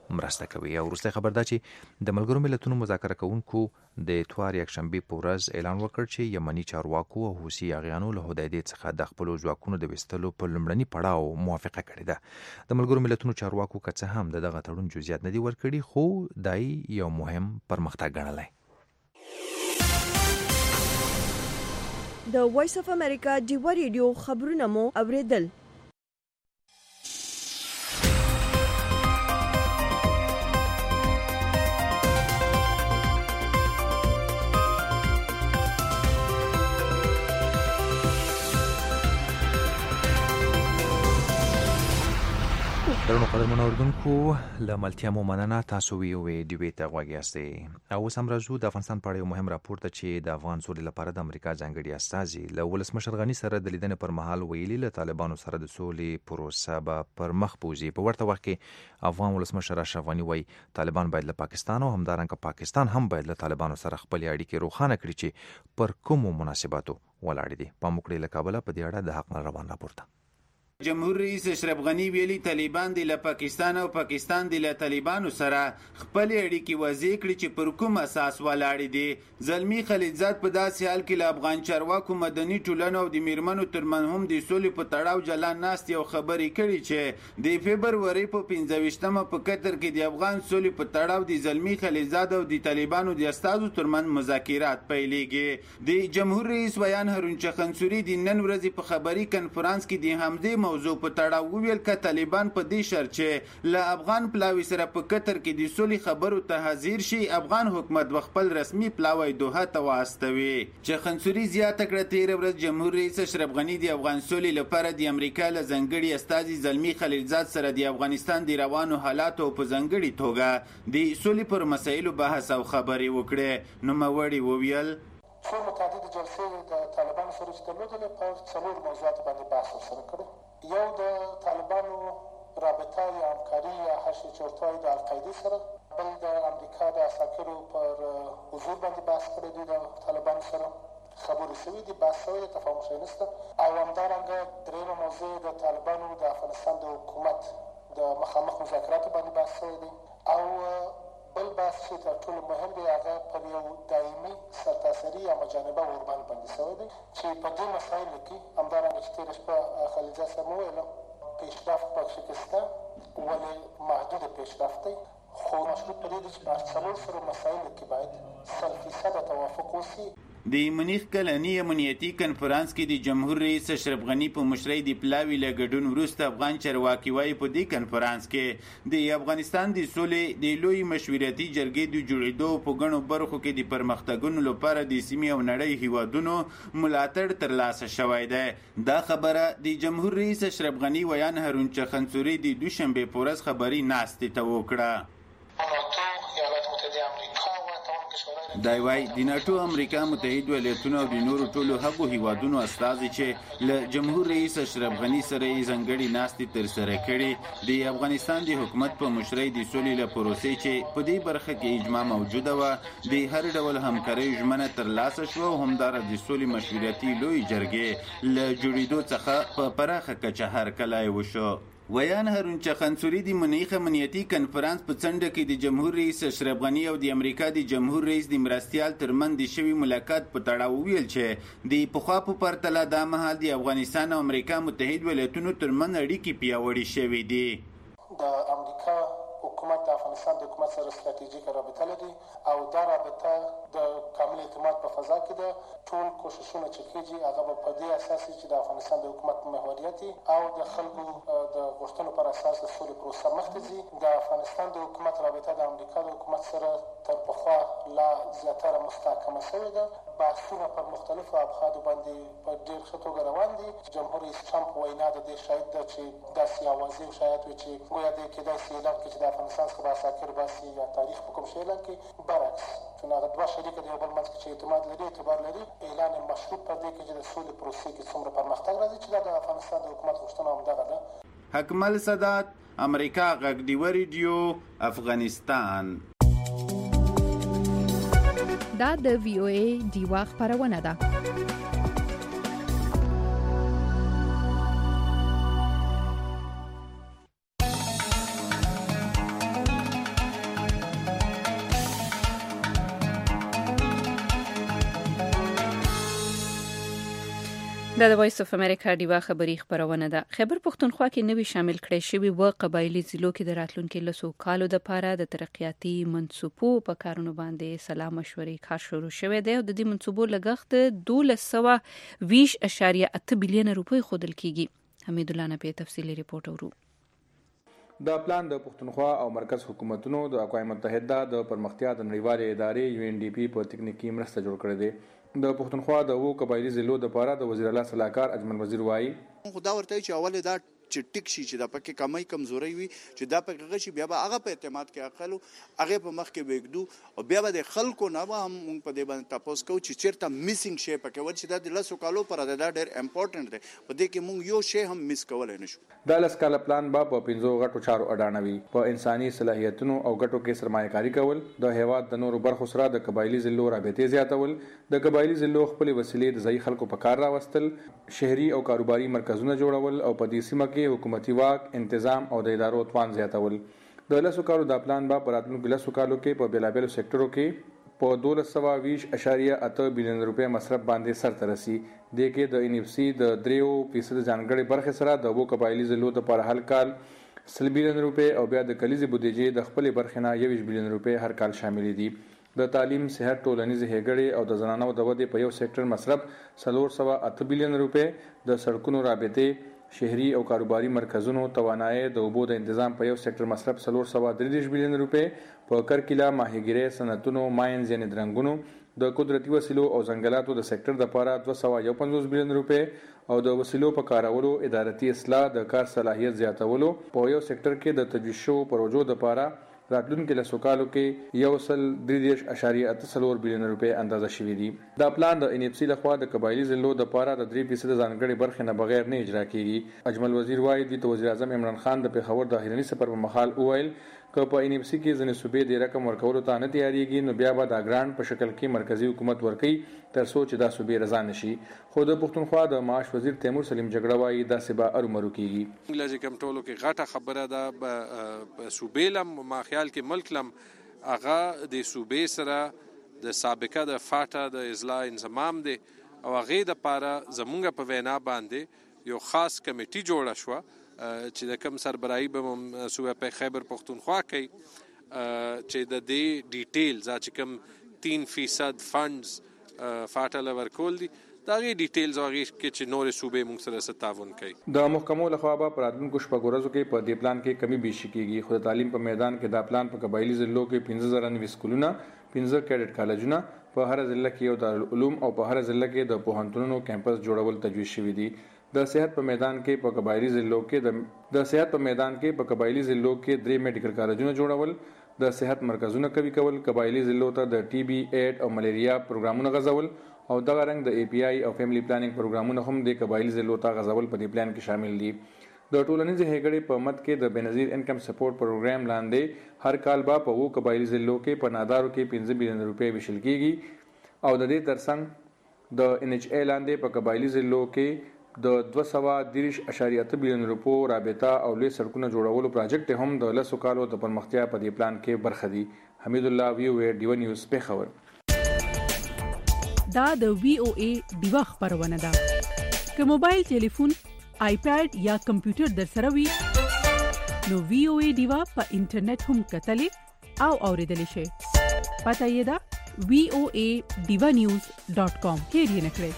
مرسته کوي. او وروسته خبر ده چې د ملګرو ملتونو مذاکره کوونکو د اتوار یکشنبه په ورځ اعلان وکړ چې یمني چارواکو او حوثي اغیانو له هدایت څخه د خپل ځواکونو د وستلو په لومړني پړاو موافقه کړې ده. د ملګرو ملتونو چارواکو که څه هم دغه تړون جزئیات نه دي ورکړي، خو دای یو مهم پرمختګ ګڼلی. د وایس اف امریکا ډیوا ریډیو خبرونه مو اوریدل. درنو قدرمنو اوریدونکو، له ملتیا مو مننه. تاسو وی ډیوې ته غوږ یاستئ. او اوس هم راځو د افغانستان په اړه یو مهم راپور ته چې د افغان سولې لپاره د امریکا ځانګړي استازي له ولسمشر غني سره د لیدنې پر مهال ویلي له طالبانو سره د سولې پروسه به پر مخ بوځي. په ورته وخت کې افغان ولسمشر اشرف غني وایي طالبان باید له پاکستان او همدارنګه پاکستان هم باید له طالبانو سره خپل اړیکې روښانه کړي چې پر کومو مناسباتو ولاړ دي. په موږ له کابل په دې اړه د حق روان راپور ته جمهور رئیس اشرف غنی ویلي طالبان د پاکستان او پاکستان د طالبانو سره خپل اړیکې واضح کړي چې پر کوم اساس ولاړ دي. زلمی خلیلزاد په داسې حال کې له افغان چارواکو، مدني ټولنو او د میرمنو ترمنځ هم د سولې په تړاو جلان ناست یو خبرې کړي چې د فبروري په 15مه په قطر کې د افغان سولې په تړاو د زلمی خلیلزاد او د طالبانو د استازو ترمنځ مذاکرات پیلېږي. د جمهور رئیس بیان هارون چخنسوري د نن ورځې په خبري کنفرانس کې د حمزه موضوع په تړاو ویل ک طالبان په دې شرط چې له افغان پلاوی سره په قطر کې د سولې خبرو ته حاضر شي، افغان حکومت خپل رسمي پلاوی دوحه ته واستوي. چې خنسوري زیاته کړه تیر ورځ جمهور رئیس اشرف غنی د افغان سولې لپاره د امریکا له ځنګړي استازي زلمی خلیلزاد سره د افغانستان د روانو حالاتو په ځنګړي توګه د سولې پر مسایلو بحث او خبرې وکړې. نو موري وویل څو متعدد جلسې د طالبانو سره چې درلودلې په څلور موضوعاتو باندې بحث سره کړی. یو د طالبانو رابطه یا همکاري یا هشت چرتای د القاعده سره، بل د امریکا د عساکرو پر حضور باندې بحث کړی دی د طالبانو سره، خبرې شوي دي، بحث شوی دی، تفاهم شوی نشته. او همدارنګه درېیمه موضوع د طالبانو د افغانستان د حکومت د مخامخ مذاکراتو باندې بحث شوی دی. او بل بحث چې تر ټولو مهم دی هغه پر یو دایمي سرتاسري یا مجانبه اوربان باندې شوی دی چې په دې مسایلو کې همدارنګه چې تېره شپه خلیلزاد صاحب وویل پیشرفت پکې شته، ولې محدود پیشرفت دی، خو مشروط په دې دی چې په څلور سرو مسایلو کې باید 100% توافق وشي. د منیخ کلنی امنیتي کنفرانس کې د جمهور رئیس اشرف غنی په مشرۍ د پلاوی له ګډون وروسته افغان چارواکي وايي په دې کنفرانس کې د افغانستان د سولې د لوی مشورتي جرګې د جوړېدو په ګڼو برخو کې د پرمختګونو لپاره د سیمې او نړۍ هیوادونو ملاتړ ترلاسه شوی دی. دا خبره د جمهور رئیس اشرف غنی ویان هارون چخنسوري د دوشنبه په ورځ خبري ناستې ته وکړه. دای وای د ناتو، امریکا متحد ولایتونو او د نورو ټولو هغو هیوادونو استازي چې له جمهور رئیس اشرف غنی سره یې ځانګړي ناستې ترسره کړي د افغانستان د حکومت په مشرۍ د سولې له پروسې چې په دې برخه کې اجماع موجوده وه د هر ډول همکارۍ ژمنه ترلاسه شوه او همداراز د سولې مشورتي لوی جرګې له جوړېدو څخه په پراخه کچه هرکلی وشو. ویان هارون چخنسوري د منیخ امنیتي کنفرانس په څنډه کې د جمهور رئیس اشرف غنی او د امریکا د جمهور رئیس د مرستیال ترمنځ د شوي ملاقات په تړاو ویل چې د پخوا په پرتله دا مهال د افغانستان او امریکا متحد ولایتونو ترمنځ اړیکې پیاوړې شوې دي. د امریکا حکومت د افغانستان د حکومت سره ستراتیژیکه رابطه لري او دا رابطه د کامل اعتماد په فضا کې ده. ټول کوششونه چې کېږي هغه به په دې اساس چې د افغانستان د حکومت محوریت او د خلکو د غوښتنو پر اساس د سولې پروسه مخته ځي. د افغانستان د حکومت رابطه د امریکا د حکومت سره تر پخوا لا زیاتره مستحکمه شوې ده. بحثونه پر مختلفو ابعادو باندې په ډېر ښه توګه روان دي. جمهور رئیس ټرمپ وینا د دې شاهد ده چې داسې اوازې او شایعات وي چې ګویا دی کېدای شي اعلان کړي چې د افغانستان څخه به عساکر باسي یا تاریخ په کوم شی اعلان کړي. برعکس چون هغه دوه شریکه د یو بل منځ کې چې اعتماد لري، اعتبار لري، اعلان مشروط پر دې کې چې د سولې پروسې کې څومره پرمختګ راځي چې دا د افغانستان د حکومت غوښتنه همدغه ده. حکمل سادات، امریکا غږ ډیوه ریډیو، افغانستان. دا د وی او ای ډیوا خبرونه ده. د وایس اف امریکا ډیوا خبری خبرونه ده. خیبر پښتونخوا کې نوې شامل کړي شوی و قبایلی ضلعو کې د راتلونکو لسو کالو د پاره د ترقیاتي منصوبو په کارونو باندې سلا مشورې کار شروع شوی دی او د دې منصوبو لګښت 12.8 بلین روپۍ خودل کیږي. حمید الله نه په تفصیلی ریپورت ورو. دا پلان د پښتونخوا او مرکز حکومتونو د اقوام متحده د پرمختیا د نړیوالې ادارې UNDP په تکنیکی مرسته جوړ کړی دی. د پښتونخوا د وو قبایلی ضلعو د پاره د وزیر اعلی صلاحکار اجمل وزیر وایي خدا ورته چې اول دا چې ټیک شي چې دا پکې کمای کمزوري وي چې دا پکې شي بیا به هغه په اعتماد کې اقلو هغه په مخ کې وګدو او بیا به د خلکو نه به هم په دې باندې تاسو کو چې چیرته میسینګ شي پکې ول چې دا د لاسو کالو پر دا ډېر امپورټنت دی په دې کې موږ یو شی هم میس کولای نشو. دا لاس کال پلان با په 15 غټو چارو اډانوي په انساني صلاحیتونو او غټو کې سرمایه‌کاري کول د هیواد د نورو برخو سره د قبایلی ضلعو رابطې زیاتول د قبایلی ضلعو خپل وسیلې د ځای خلکو په کار راوستل شهري او کاروباري مرکزونه جوړول او په دې سیمه کې حکومتي واک انتظام او د ادارو توان زیاتول. د لاسو کالو د پلان با پراتونکو لاسو کالو کې په بیلابېلو سېکټرو کې په 12.8 بلین روپۍ مصرف باندې سر ترسي. د کې د NFC د 3% ځانګړي برخه سره د وو قبایلی ضلعو د پر هل کال 100 بلین روپۍ او بیا د کلیزي بودیجې د خپل برخه نه 21 بلین روپۍ هر کال شامل دي. د تعلیم، صحت، ټولنیز هېګړې او د زنانو د ودې په یو سېکټر مصرف 408 بلین روپۍ، د سړکونو رابطې، شهري او کاروباري مرکزونو توانایي د اوبو د تنظیم په یو سېکټر مصرف 433 بلین روپۍ، په کرکیلا، ماهیګیري، صنعتونو، ماینز یعنی درنګونو، د قدرتي وسیلو او ځنګلاتو د سېکټر د لپاره 251 بلین روپۍ او د وسیلو په کارولو، ادارتي اصلاح، د کار صلاحیت زیاتولو په یو سېکټر کې د تجویز شوو پروژو د لپاره راتلونکو لسو کالو کې 1.3.4 بلین روپۍ اندازه شوې دي. دا پلان د NFC لخوا د قبایلی ضلعو د لپاره د 3% ځانګړي برخې نه بغیر نه اجرا کیږي. اجمل وزیر وایي د وزیر اعظم عمران خان د پیښور د اخیرنی سفر په مخال اوایل که په NFC کې ځنې صوبې د رقم ورکولو ته نه تیاریږي نو بیا به دا ګرانټ په شکل کې مرکزی حکومت ورکړي تر څو چې دا صوبې رضا نشي. خو د پښتونخوا د معاش وزیر تیمور سلیم جګړه وایي دا سبا ارومرو کیږي. لږ کم ټولو کې غټه خبره ده صوبې لم ما خیال کې ملک لم هغه د صوبې سره د سابقه د فاټا د اصلاح انضمام دی او هغه د پاره زمونږ په وینا باندې یو خاص کمیټي جوړه شو چې د کم سربراهي به صوبه په خیبر پښتونخوا کې چې د دې ډیټیلز چې کم 3% فندز فاټا لور کول دي دا غي ډیټیلز هغه کې چې نور صوبې موږ سره تعاون کوي. د محکمو لخوا به پراتونکو شپږ ورځو کې په دې پلان کې کمی بیشي کیږي. خو د تعلیم په میدان کې دا پلان په قبایلی ضلعو کې 15000 سکولونه، 15 کیډټ کالجونه، په هر ضلع کې یو دارالعلوم او په هر ضلع کې د پوهنتونونو کیمپس جوړول تجویز شوی دي. د صحت په میدان کې په قبایلی ضلعو کې درې میډیکل کالجونه جوړول، د صحت مرکزونه قوي کول، قبایلی ضلعو ته د TB، ایډ او ملیریا پروګرامونه غځول او دغه رنګ د API او فیملی پلانینګ پروګرامونه هم د قبایلی ضلعو ته غځول په دې پلان کې شامل دي. د ټولنیز هېګړې په مد کې د بنظیر انکم سپورټ پروګرام لاندې هر کال به په وو قبایلی ضلعو کې په نادارو کې 15 بلین روپۍ وشل کیږي او د دې ترڅنګ د NHA لاندې په قبایلی ضلعو کې د 2.8 بلین روپو رابطه او لوی سړکونه جوړولو پروجیکټ هم د لسو کالو د پرمختیا په دې پلان کې برخه دي. حمید الله VOA ډیو نیوز پیښور. دا د VOA ډیو خبرونه ده. که موبایل ټلیفون، آیپاد یا کمپیوټر در سره وي نو VOA ډیو په انټرنیټ هم کتلی او اوریدلی شئ. پته یې ده voaDivanews.com کې یې نکړئ.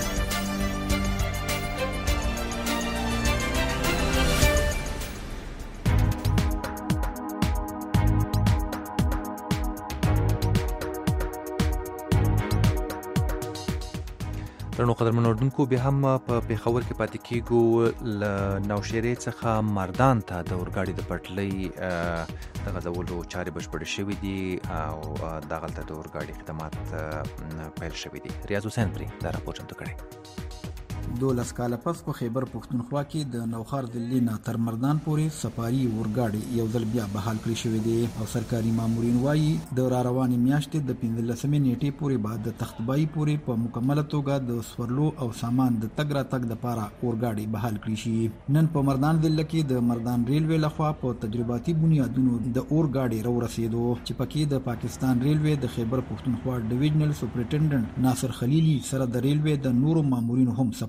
درنو قدرمنو اردوونکو بیا هم په پیښور کې پاتې کیږو. له نوشیرې څخه مردان ته د اورګاډي د پټلۍ د غځولو چارې بشپړې شوې دي او دغلته د اورګاډي خدمات پیل شوي دي. ریاض حسین پرې دا راپور چمتو کړی. 12 کاله پس په خیبر پښتونخوا کې د نوخار دلی نه تر مردان پورې سفاري اورګاډي یو ځل بیا بحال کړی شوی دی او سرکاري مامورین وایي د رواني میاشتې د 15 نیټې پورې بعد د تختبای پورې په مکمله توګه د سورلو او سامان د تګ راتګ لپاره اورګاډي بحال کړی شي. نن په مردان ضلع کې د مردان ریلوې لخوا په تجرباتي بنیادونو د اورګاډي راورسېدو چې پکې د پاکستان ریلوې د خیبر پښتونخوا ډیویژنل سپرنټنډنټ ناصر خلیلی سره د ریلوې د نورو مامورینو هم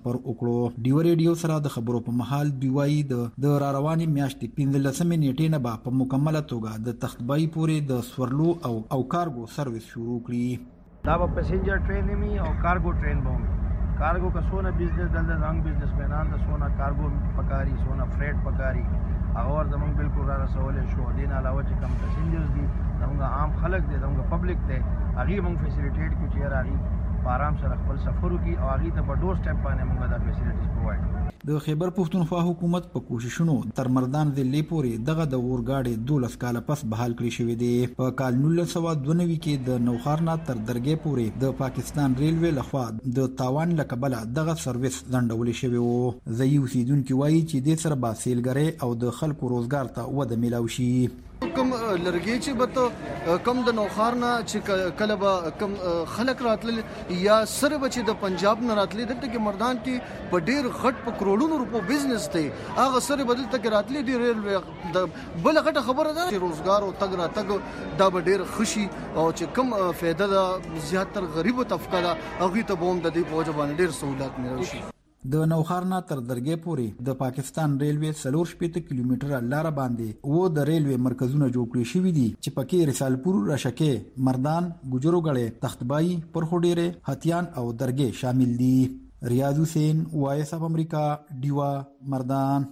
سفر وکړو. ډیو ریډیو سره د خبرو په مهال دوی وایي د را روانې میاشتې 15 نیټې نه به په مکمله توګه د تختبای پورې د سورلو او کارګو سرویس شروع کړي. دا به پسنجر ټرین می او کارګو ټرین به کارګو کا سونه بزنس دلته زنګ بزنس مینان د سونه کارګو پکاري سونه فریټ پکاري اور زمون بالکل را رسول شو. دین علاوه چې کم پسنجرز دي زموږ عام خلک دي زموږ پبلک دي هغه موږ فیسیلیټیټ کړو چې هغه آرام سره خپل سفر وکړي او هغه ته په ډور سټیپ باندې موږ دا فیسیلیټیز پرووایډ کړو. د خیبر پښتونخوا حکومت په کوششونو تر مردان ضلع پورې دغه د اورګاډي 12 کاله پس بحال کړی شوی دی. په کال 1992 کې د نوخارنا تر درګې پورې د پاکستان ریلوے لخوا د تاوان لکبله دغه سرویس ځنډول شوی وو. ځایي اوسیدونکو وایي چې د سره باسیلګری او د خلکو روزګار ته وده میلاو شي. کم لرګي چې به کم د نوخارنا چې کله به کم خلک راتل یا سره به چې د پنجاب نه راتل دلته کې مردان کې په ډیر غټ په کروڑونو روپو بزنس دی هغه سره به دلته کې راتل ډیر د بل غټه خبره ده چې روزګار او تګ را تګ دا به ډیر خوشي او چې کم فائدہ ده زیاتره غریب طبقه ده هغه ته بوم د دې په ځبان ډیر سہولت ملي شي. د نوخارنا تر درګې پورې د پاکستان ریلوے 4 کیلومتره لار باندې وو د ریلوے مرکزونه جوړ کړی شوی دي چې پکې رسالپور، رشکه، مردان، ګجروګړې، تختبای، پرخوډيره، هتیان او درګې شامل دي. ریاض حسین، وایس اف امریکا، ډیوا، مردان.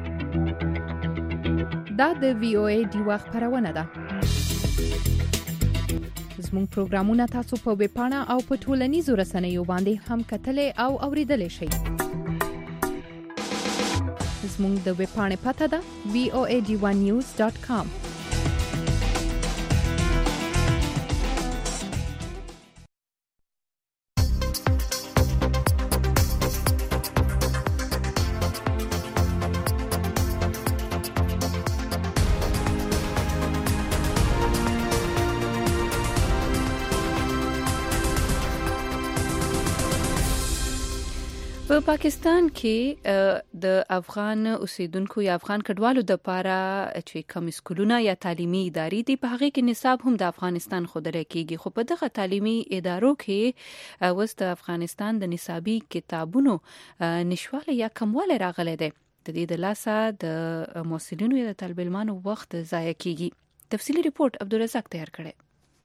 دا د وی او ای ډیوا خبرونه ده. زموږ پروګرامونه تاسو په ویب پاڼه او په ټولنیزو رسنیو باندې هم کتلای او اوریدلای شئ. زموږ د ویب پاڼې پته ده voad1news.com. په پاکستان کې د افغان اوسیدونکو یا افغان کډوالو د پاره چې کوم سکولونه یا تعلیمي ادارې دي په هغه کې نصاب هم د افغانستان خودره کیږي. خو په دغه تعلیمي ادارو کې اوس د افغانستان د نصابي کتابونو نشواله یا کمواله راغله ده. د دې د لاسه د مسؤلینو یا د طالب علمانو وخت ضایع کیږي. تفصیلی ریپورت عبدالرزاق تیار کړی.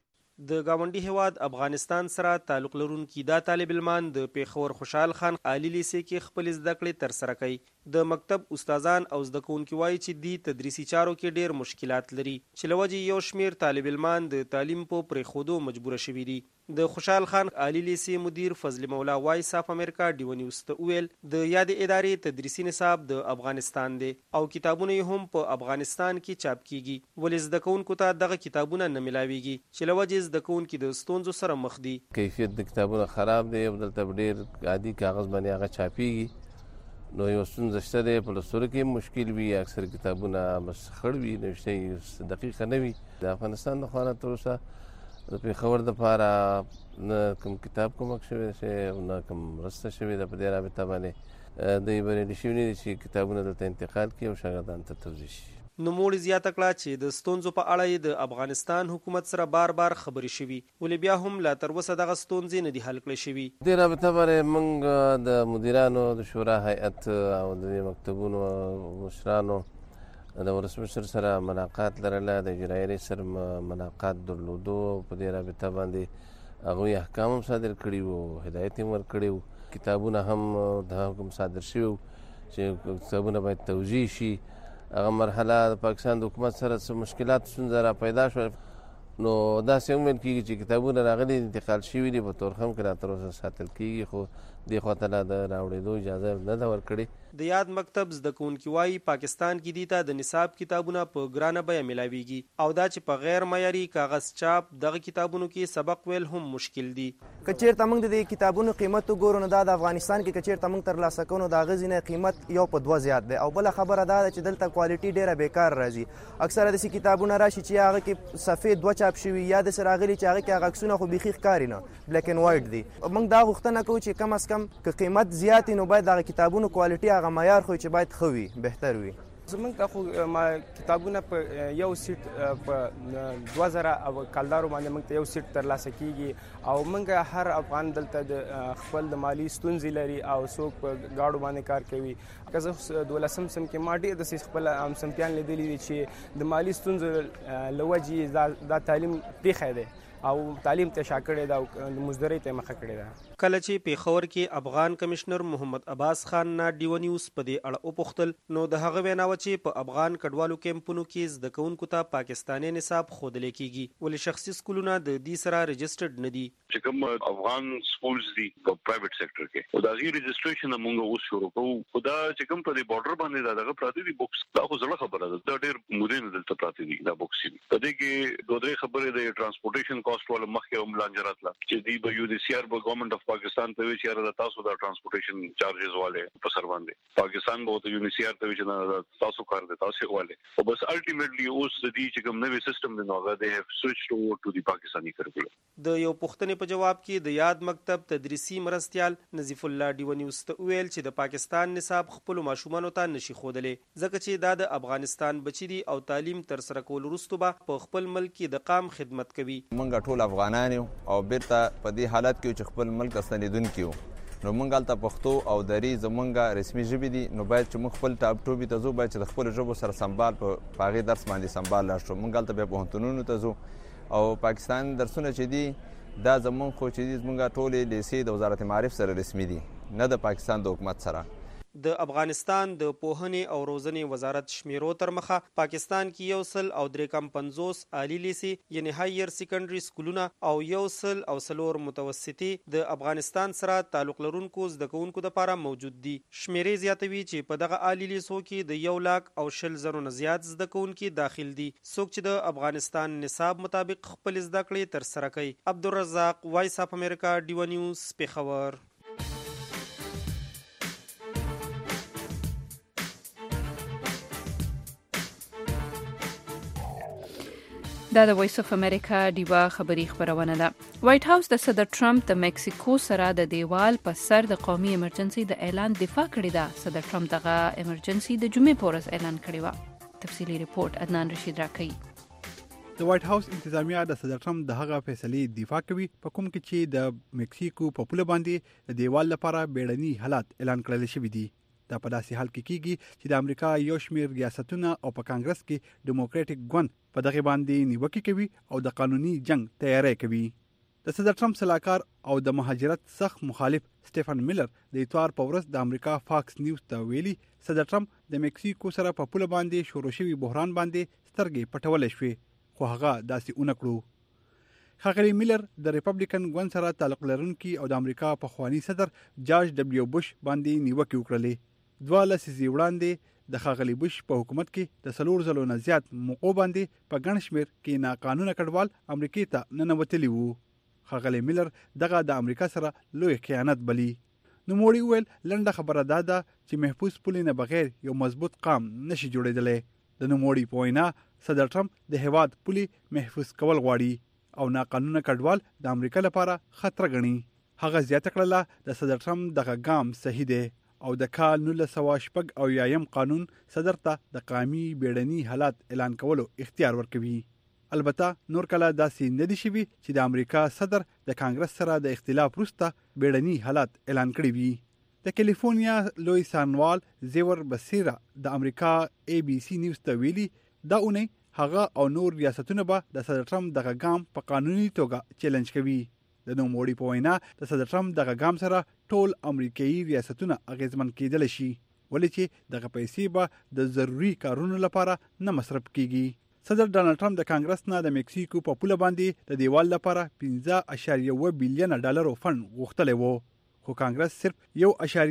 د گاونډي هواد افغانستان سره تعلق لرونکي دا طالب علمان د پیښور خوشحال خان عالی لیسې کې خپل زده کړې تر سره کوي. د مکتب استادان او زده کوونکي وایي چې دی تدریسي چارو کې ډیر مشکلات لري چې لوجه یو شمیر طالب علمان د تعلیم په پرېښودو مجبور شوي دي. د خوشحال خان عالی لیسې مدیر فضل مولا وایس اف امریکا ډیو نیوز ته ویل د یاد ادارې تدریسي نصاب د افغانستان دی او کتابونه هم په افغانستان کې چاپ کیږي ولې زده کوونکو ته دغه کتابونه نه ملاويږي چې لوجه زده کوونکي د ستونزو سره مخ دي. کیفیت د کتابونو خراب دی او دلته ډیر عادي کاغذ باندې هغه چاپیږي نو یو ستونزه شته دی په لوستلو کې مشکل وي اکثر کتابونه بس خړ وي نوشته دقیقه نه وي. د افغانستان د خانه تر اوسه د پیښور د پاره نه کوم کتاب کومک شوی چې نه کوم رسته شوی د په دې رابطه باندې د ایبرې شوی نه چې کتابونه دلته انتقال کړي او شاګردان ته توضیح شي. نو موږ زیاته کړه چې د ستونزو په اړه د افغانستان حکومت سره بار بار خبرې شوي ولې بیا هم لا تر اوسه دغه ستونزې نه دي حل کړې شوي. دې رابطه باندې موږ د مدیرانو د شورا هیئت او د مکتبونو مشرانو د ولسمشر سره ملاقات لرله د اجرایي رئیس سره ملاقات درلودو په دې رابطه باندې هغوی احکام هم صادر کړي وو هدایت هم ورکړي وو کتابونه هم د حکم صادر شوي وو چې کتابونه باید توضیح شي. هغه مرحله د پاکستان د حکومت سره څه مشکلات ستونزه را پیدا شوه نو داسې هم ویل کېږي چې کتابونه راغلي انتقال شوي دي په تورخم کې را تر اوسه ساتل کېږي خو دې خواته لا د راوړېدو اجازه نه ده ورکړې. د یاد مکتب زده کوونکي وایي پاکستان کې دي ته د نصاب کتابونه په ګرانه بیه میلاویږي او دا چې په غیر معیاري کاغذ چاپ دغه کتابونو کې سبق ویل هم مشکل دي. که چېرته موږ د دې کتابونو قیمت وګورو نو دا د افغانستان کې که چېرته موږ ترلاسه کوو نو د هغه ځینې قیمت یو په 2 زیات دی او بله خبره دا ده چې دلته کوالټي ډېره بیکار راځي. اکثره داسې کتابونه راشي چې هغه کې صفحې 2 چاپ شوي یا داسې راغلي چې هغه کې هغه عکسونه خو بیخي ښکاري نه بلیک اینډ وایټ دي. موږ دا غوښتنه کوو چې کم از کم که قیمت زیات نو باید دغه کتابونو کوالټي هغه معیار خو چې باید ښه وي بهتر وي. زمونږ ته خو ما کتابونه په یو سیټ په 2000 کالدارو باندې موږ ته یو سیټ ترلاسه کیږي او موږ هر افغان دلته د خپل د مالی ستونزې لري او څوک په گاډو باندې کار کوي. که زه 12 سم کې ما ډېر د خپل همسمتیان لیدلي دي چې د مالی ستونزو له وجې دا تعلیم پریښی دی او تعلیم ته شا کړی دا او مزدورۍ ته مخه کړی دا. کله چې پیښور کې افغان کمشنر محمد عباس خان نه ډیو نیوز په دې اړه وپوښتل نو د هغه وینا و چې په افغان کډوالو کیمپونو کې زده کوونکو ته پاکستاني نصاب ښودل کیږي ولې شخصي سکولونه د دې سره رجسټرډ نه دي. چې کوم افغان سکولز دي په پرایویټ سېکټر کې او دا غي رجسټریشن موږ اوس شروع کوو. خدا چې کوم په بارډر باندې دغه پراته دي بوکس دا خو زړه خبره ده. دا ډېر مودین دلته پراته دي دا بوکس دي. په دې کې دوه درې خبرې د ترانسپورټیشن کاست ول مخکې هم لانجرات لا چې دی به یو د سی آر به ګورنمنت اف پاکستان ته وی چې را تاسو د ترانسپورټیشن چارجز والے په سر باندې پاکستان به ته یو سی آر ته وی چې تاسو کار د تاسو والے او بس الټیمیټلی اوس د دې چې کوم نوې سیستم د نوغه د هاف سویچډ اوور ټو دی پاکستاني کریکولم. د یو پښتنې په جواب کې د یاد مکتب تدریسي مرستيال نظیف الله ډیو نیوز ته ویل چې د پاکستان نصاب خپل ماشومان ته نشي خودلې ځکه چې دا د افغانستان بچی دي او تعلیم تر سره کول وروسته به په خپل ملک کې د قام خدمت کوي. مونږ ټول افغانان او بیرته په دې حالت کې چې خپل ملک ستنیدونکي یو نو مونږ هلته پښتو او دري زمونږ رسمي ژبې دي نو باید چې موږ خپل ټاپ ټوبي ته ځو باید چې د خپل ژبو سره سمبال په هغې درس باندې سمبال لاړ شو. مونږ هلته بیا پوهنتونونو ته ځو او پاکستان درسونه چې دي دا زمونږ خو چې دي زمونږ ټولې لیسې د وزارت معارف سره رسمي دي نه د پاکستان د حکومت سره. د افغانستان د پوهنې او روزنې وزارت شمیرو تر مخه پاکستان کې 153 عالی لیسې یعنی هایر سیکنډري سکولونه او 104 متوسطي د افغانستان سره تعلق لرونکو زده کوونکو لپاره موجود دي. شمیرې زیاتوي چې په دغه عالی لیسو کې د 1,20,000 نه زیات زده کوونکي داخل دي څوک چې د افغانستان نصاب مطابق خپل زده کړې تر سره کوي. عبدالرزاق وایس اف امریکا ډیو نیوز پیښور. دا د وایس اف امریکا ډیوا خبری خبرونه ده. وایټ هاوس د صدر ټرمپ د مکسیکو سره د دیوال په سر د قومي ایمرجنسي د اعلان دفاع کړې ده. صدر ټرمپ دغه ایمرجنسي د جمعې په ورځ اعلان کړې و. تفصیلی ریپورت عدنان رشید راکوي. د وایټ هاوس انتظامیه د صدر ټرمپ د هغه فیصلې دفاع کوي په کوم کې چې د مکسیکو په پوله باندې د دیوال لپاره بیړني حالات اعلان کړل شوی دي. دا په داسې حال کې کیږي چې د امریکا یو شمېر ریاستونه او په کانګرس کې ډیموکراټک ګوند په دغه باندې نیوکه کوي او د قانوني جنگ تیاری کوي. د صدر ټرمپ سلاکار او د مهاجرت سخت مخالف سټيفن میلر د اتوار په ورځ د امریکا فاکس نیوز ته ویلي صدر ټرمپ د مکسیکو سره په پوله باندې شروع شوی بحران باندې سترګې پټولې شوې خو هغه داسې اونکړو. ښاغلي میلر د ریپبلیکن ګوند سره تعلق لرونکي او د امریکا پخوانی صدر جارج ډبلیو بوش باندې نیوکه وکړلې. 12 لسیزې وړاندې د ښاغلي بوش په حکومت کې د 4 ځلو نه زیات موقعو باندې په ګڼ شمېر کې ناقانونه کډوال امریکې ته ننوتلي وو. ښاغلي میلر دغه د امریکا سره لوی خیانت بلی. نوموړي وویل لنډه خبره دا ده چې محفوظ پولې نه بغیر یو مضبوط قام نشي جوړېدلی. د نوموړي په وینا صدر ټرمپ د هیواد پولې محفوظ کول غواړي او ناقانونه کډوال د امریکا لپاره خطر ګڼي. هغه زیاته کړله د صدر ټرمپ دغه ګام صحیح دی او د کال 1960 قانون صدر ته د قومي بیړني حالات اعلان کولو اختیار ورکوي. البته نور کله داسې نه دي شوي چې د امریکا صدر د کانګرس سره د اختلاف وروسته بیړني حالات اعلان کړي وي. د کیلیفورنیا لوی څارنوال زیور بصیره د امریکا ABC نیوز ته ویلي دا اونۍ هغه او نور ریاستونه به د صدر ټرمپ دغه ګام په قانوني توګه چیلنج کوي. د نوموړي په وینا د صدر ټرمپ دغه ګام سره ټول امریکایي ریاستونه اغیزمن کېدلی شي ولې چې دغه پیسې به د ضروري کارونو لپاره نه مصرف کیږي. صدر ډانلډ ټرمپ د کانګرس نه د مکسیکو په پوله باندې د دیوال لپاره 15.1 بلین ډالر فند غوښتلی وو خو کانګرس صرف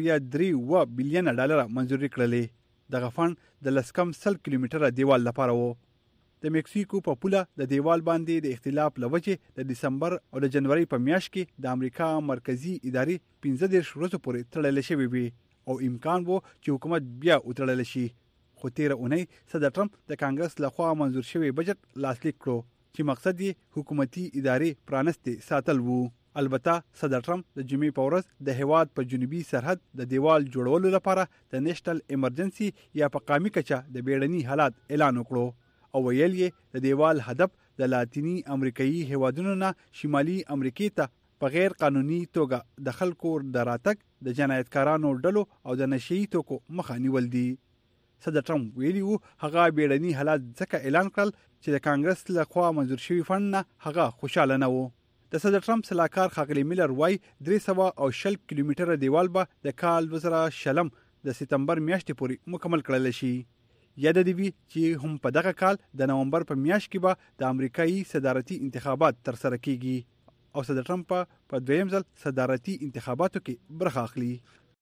1.3 بلین ډالر منظوري کړلې. دغه فند د لسکم 100 کیلومتره دیوال لپاره وو. د مکسیکو په پوله د دیوال باندې د اختلاف لوجې د دسمبر او د جنوري په میاشت کې د امریکا مرکزی ادارې 15 ورځې پورې تړل شوی وي او امکان وو چې حکومت بیا وتړل شي. خو تیر اونۍ صدر ټرمپ د کانګرس لخوا منظور شوی بجټ لاسلیک کړو چې مقصد یې حکومتي ادارې پرانستې ساتل وو. البته صدر ټرمپ د جمعې په ورځ د هیواد په جنوبي سرحد د دیوال جوړولو لپاره د نېشنل ایمرجنسي یا په قامي کچه د بیړني حالات اعلان وکړو او ویل یې د دیوال هدف د لاتینی امریکایي هیوادونو نه شمالي امریکا ته په غیر قانوني توګه د خلکو د راتګ د جنایتکارانو ډلو او د نشئی توکو مخه نیول دي. صدر ټرمپ ویلي وو هغه بیړني حالات ځکه اعلان کړل چې د کانګرس لخوا منظور شوی فند نه هغه خوشاله نه وو. د صدر ټرمپ سلاکار ښاغلی میلر وای 320 کیلومتره دیوال به د کال 2020 د سپتمبر میاشتې پورې مکمل کړل شي. یاد دی چې هم په دغه کال د نومبر په میاشت کې به د امریکایي صدارتي انتخابات تر سره کیږي او صدر ټرمپ په دویم ځل صدارتي انتخاباتو کې برخه اخلي.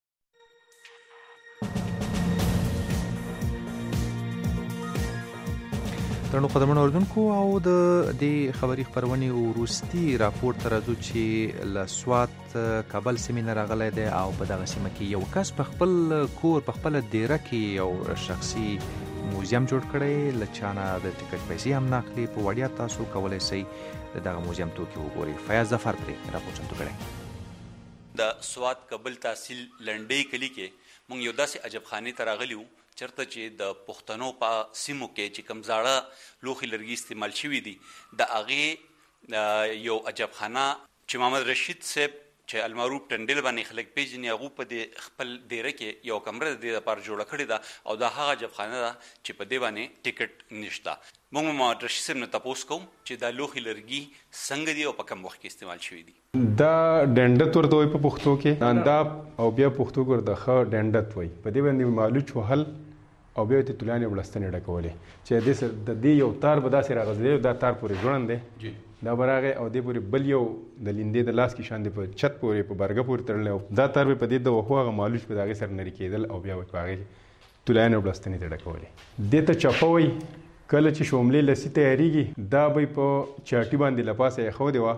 ترنو قدمونو اوردونکو او د دې خبري خبرونې وروستي راپور تر راځو چې لسوات کابل سیمه راغلی دی او په دغه سیمه کې یو کس په خپل کور په خپل ډیره کې یو شخصي موزیم جوړ کړی لچانه د ټیکټ پیسې هم ناخلي په وړیا تاسو کولای شئ دغه موزیم توکي وګورئ. فیاض ظفر پرې راپور چمتو کړی. د سوات کابل تحصیل لنډۍ کلی کې مونږ یو داسې عجب خانه ته راغلی وو چرته چې د پښتنو په سیمو کې چې کوم زاړه لوښي لرګي استعمال شوي دي د هغې یو عجب خانه چې محمد رشید صاحب چې المعروف ټنډل باندې خلک پیژني هغه په دې خپل ډیره کې یو کمره د دې لپاره جوړه کړې ده او دا هغه عجب خانه ده چې په دې باندې ټیکټ نشته. موږ محمد رشید صاحب نه تپوس کوم چې دا لوښي لرګي څنګه دي او په کوم وخت کې استعمال شوي دي. دا ډنډت ورته وایي په پښتو کې انداب او بیا پښتو کې ورته ښه ډنډت وایي. په دې باندې مالوچ وهل او بیا ته تولانې وړستنې ډکولې چې د دې یو تار به داسې راغځېدلی دا تار پورې ځوړند دی دا به راغی او دې پورې بل یو د لیندې د لاس کې شان دی په چت پورې په برګه پورې تړلی او دا تار به په دې د وښو هغه مالوچ په د هغې سره نري کېدل او بیا به په هغې تولانې وړستنې ته ډکولې. دې ته چپه وایي. کله چې شوملې لسی تیارېږي دا به په چاټي باندې له پاسه یې ښودې وه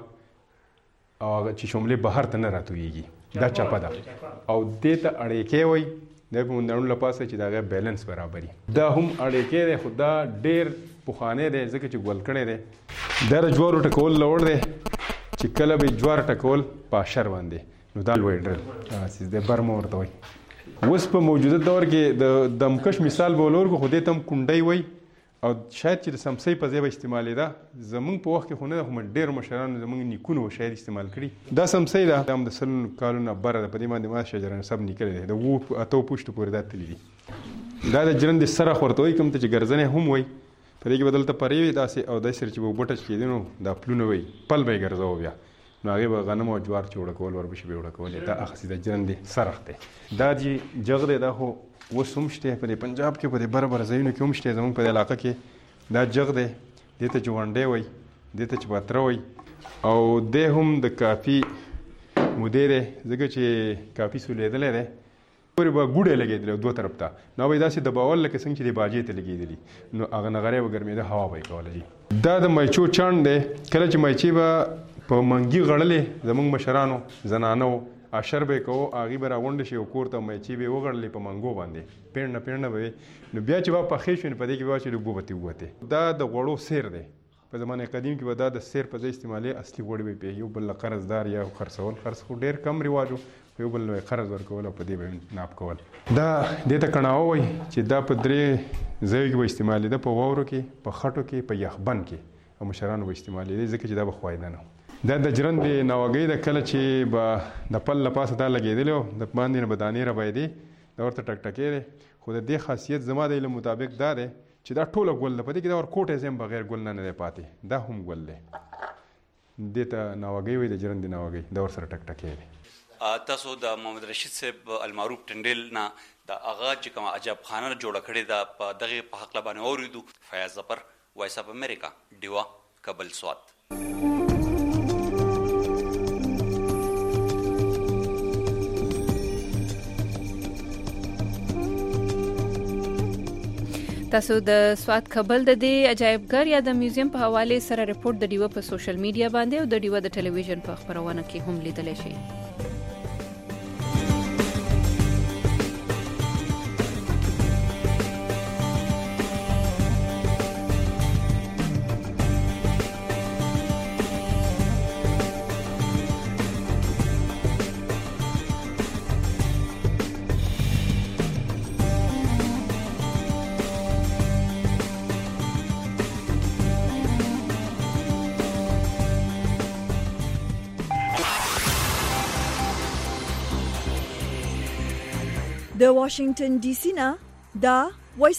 او هغه چې شوملې بهر ته نه راتویږي دا چپه ده او دې ته اړیکې وایي. دا په مندړو لپاسه چې د هغه بیلنس برابري دا هم اړیکې دی خو دا ډېر پخوانی دی ځکه چې ګول کړی دی دا د جوارو ټکول لوړ دی چې کله به جوار ټکول په اشر باندې نو دا لوی ډرل د برمه ورته وایي. اوس په موجوده دور کې د دمکش مثال به ولورکو خو دې ته هم کونډۍ وایي او شاید چې د سمسۍ په ځای به استعمالېده زمونږ په وخت کې خو نه ده خو ډېرو مشرانو زمونږ نیکونو به شاید استعمال کړي. دا سمسۍ ده دا هم د 100 کالو نه بره ده په دې باندې ما شجره نسب نیکلی دی د 7 پوشتو پورې دا تللي دي. دا د جرندې سرخ ورته وایي کوم ته چې ګرځنې هم وایي په دې کې به دلته پرې وي داسې او داسې سره چې به اوبه ټچ کېدي نو دا پلونه وایي پل به یې ګرځوه بیا نو هغې به غنم او جوار چې اوړه کول وربشې به یې اوړه کولې دا اخسي د جرندې سرخ دی. دا چې جغ دی دا خو اوس هم شته په دې پنجاب کې په دې بره بره ځایونو کې هم شته زموږ په دې علاقه کې دا جغ دی دې ته جوانډی وایي دې ته چباتره وایي او دی هم د کافي مودې دی ځکه چې کافي سولیدلی دی پورې به ګوډی لګېدلی دوه طرف ته نو به یې داسې دباول لکه څنګه چې د باجې ته لګېدلي نو هغه نغری به ګرمېده هوا به یې کوله. دا د مایچو چاڼ دی کله چې مایچې به په منګي غړلې زموږ مشرانو زنانو اشر به یې کوو هغې به راغونډې شي او کور ته مایچې به یې وغړلې په منګو باندې پیڼه پیڼه به وي نو بیا چې به پخې شوې نو په دې کې به واچوې اوبه به ترې ووتې. دا د غوړو سیر دی په زمانه قدیم کې به دا د سیر په ځای استعمالې اصلي غوړي به یې یو بل له قرضدار یا خرڅول خرڅ خو ډېر کم رواج و یو بل له قرض ورکول او په دې به ناپ کول. دا دې ته کڼاوه وایي چې دا په 3 ځایو کې به استعمالېده په واورو کې په خټو کې په یخبند کې او مشرانو به استعمالېدې ځکه چې دا به خوایده نه و. دا د جرندې ناوګۍ ده کله چې به د پل له پاسه دا لګېدلی و د باندې نه به دانې رابایدې دا ورته ټکټکې دی خو د دې خاصیت زما د علم مطابق دا دی چې دا ټوله ګل ده په دې کې دا ورکوټی ځای بغیر ګل نه دی پاتې دا هم ګل دی دې ته ناوګۍ وایي د جرندې ناوګۍ دا ورسره ټکټکې دی. تاسو د محمد رشید صاحب المعروف ټنډل نه د هغه چې کومه عجب خانه جوړه کړې ده په دغې په هکله باندې واورېدو. فیاض ظفر وایس اف امریکا ډیوا کابل سوات. تاسو د سوات کابل د دې عجایبګر یا د میوزیم په حواله سره رپورټ د ډیوه په سوشل میډیا باندې او د ډیوه د ټلویزیون په خبرونه کې هم لیدلی شئ. د واشنگټن ډي سي نه دا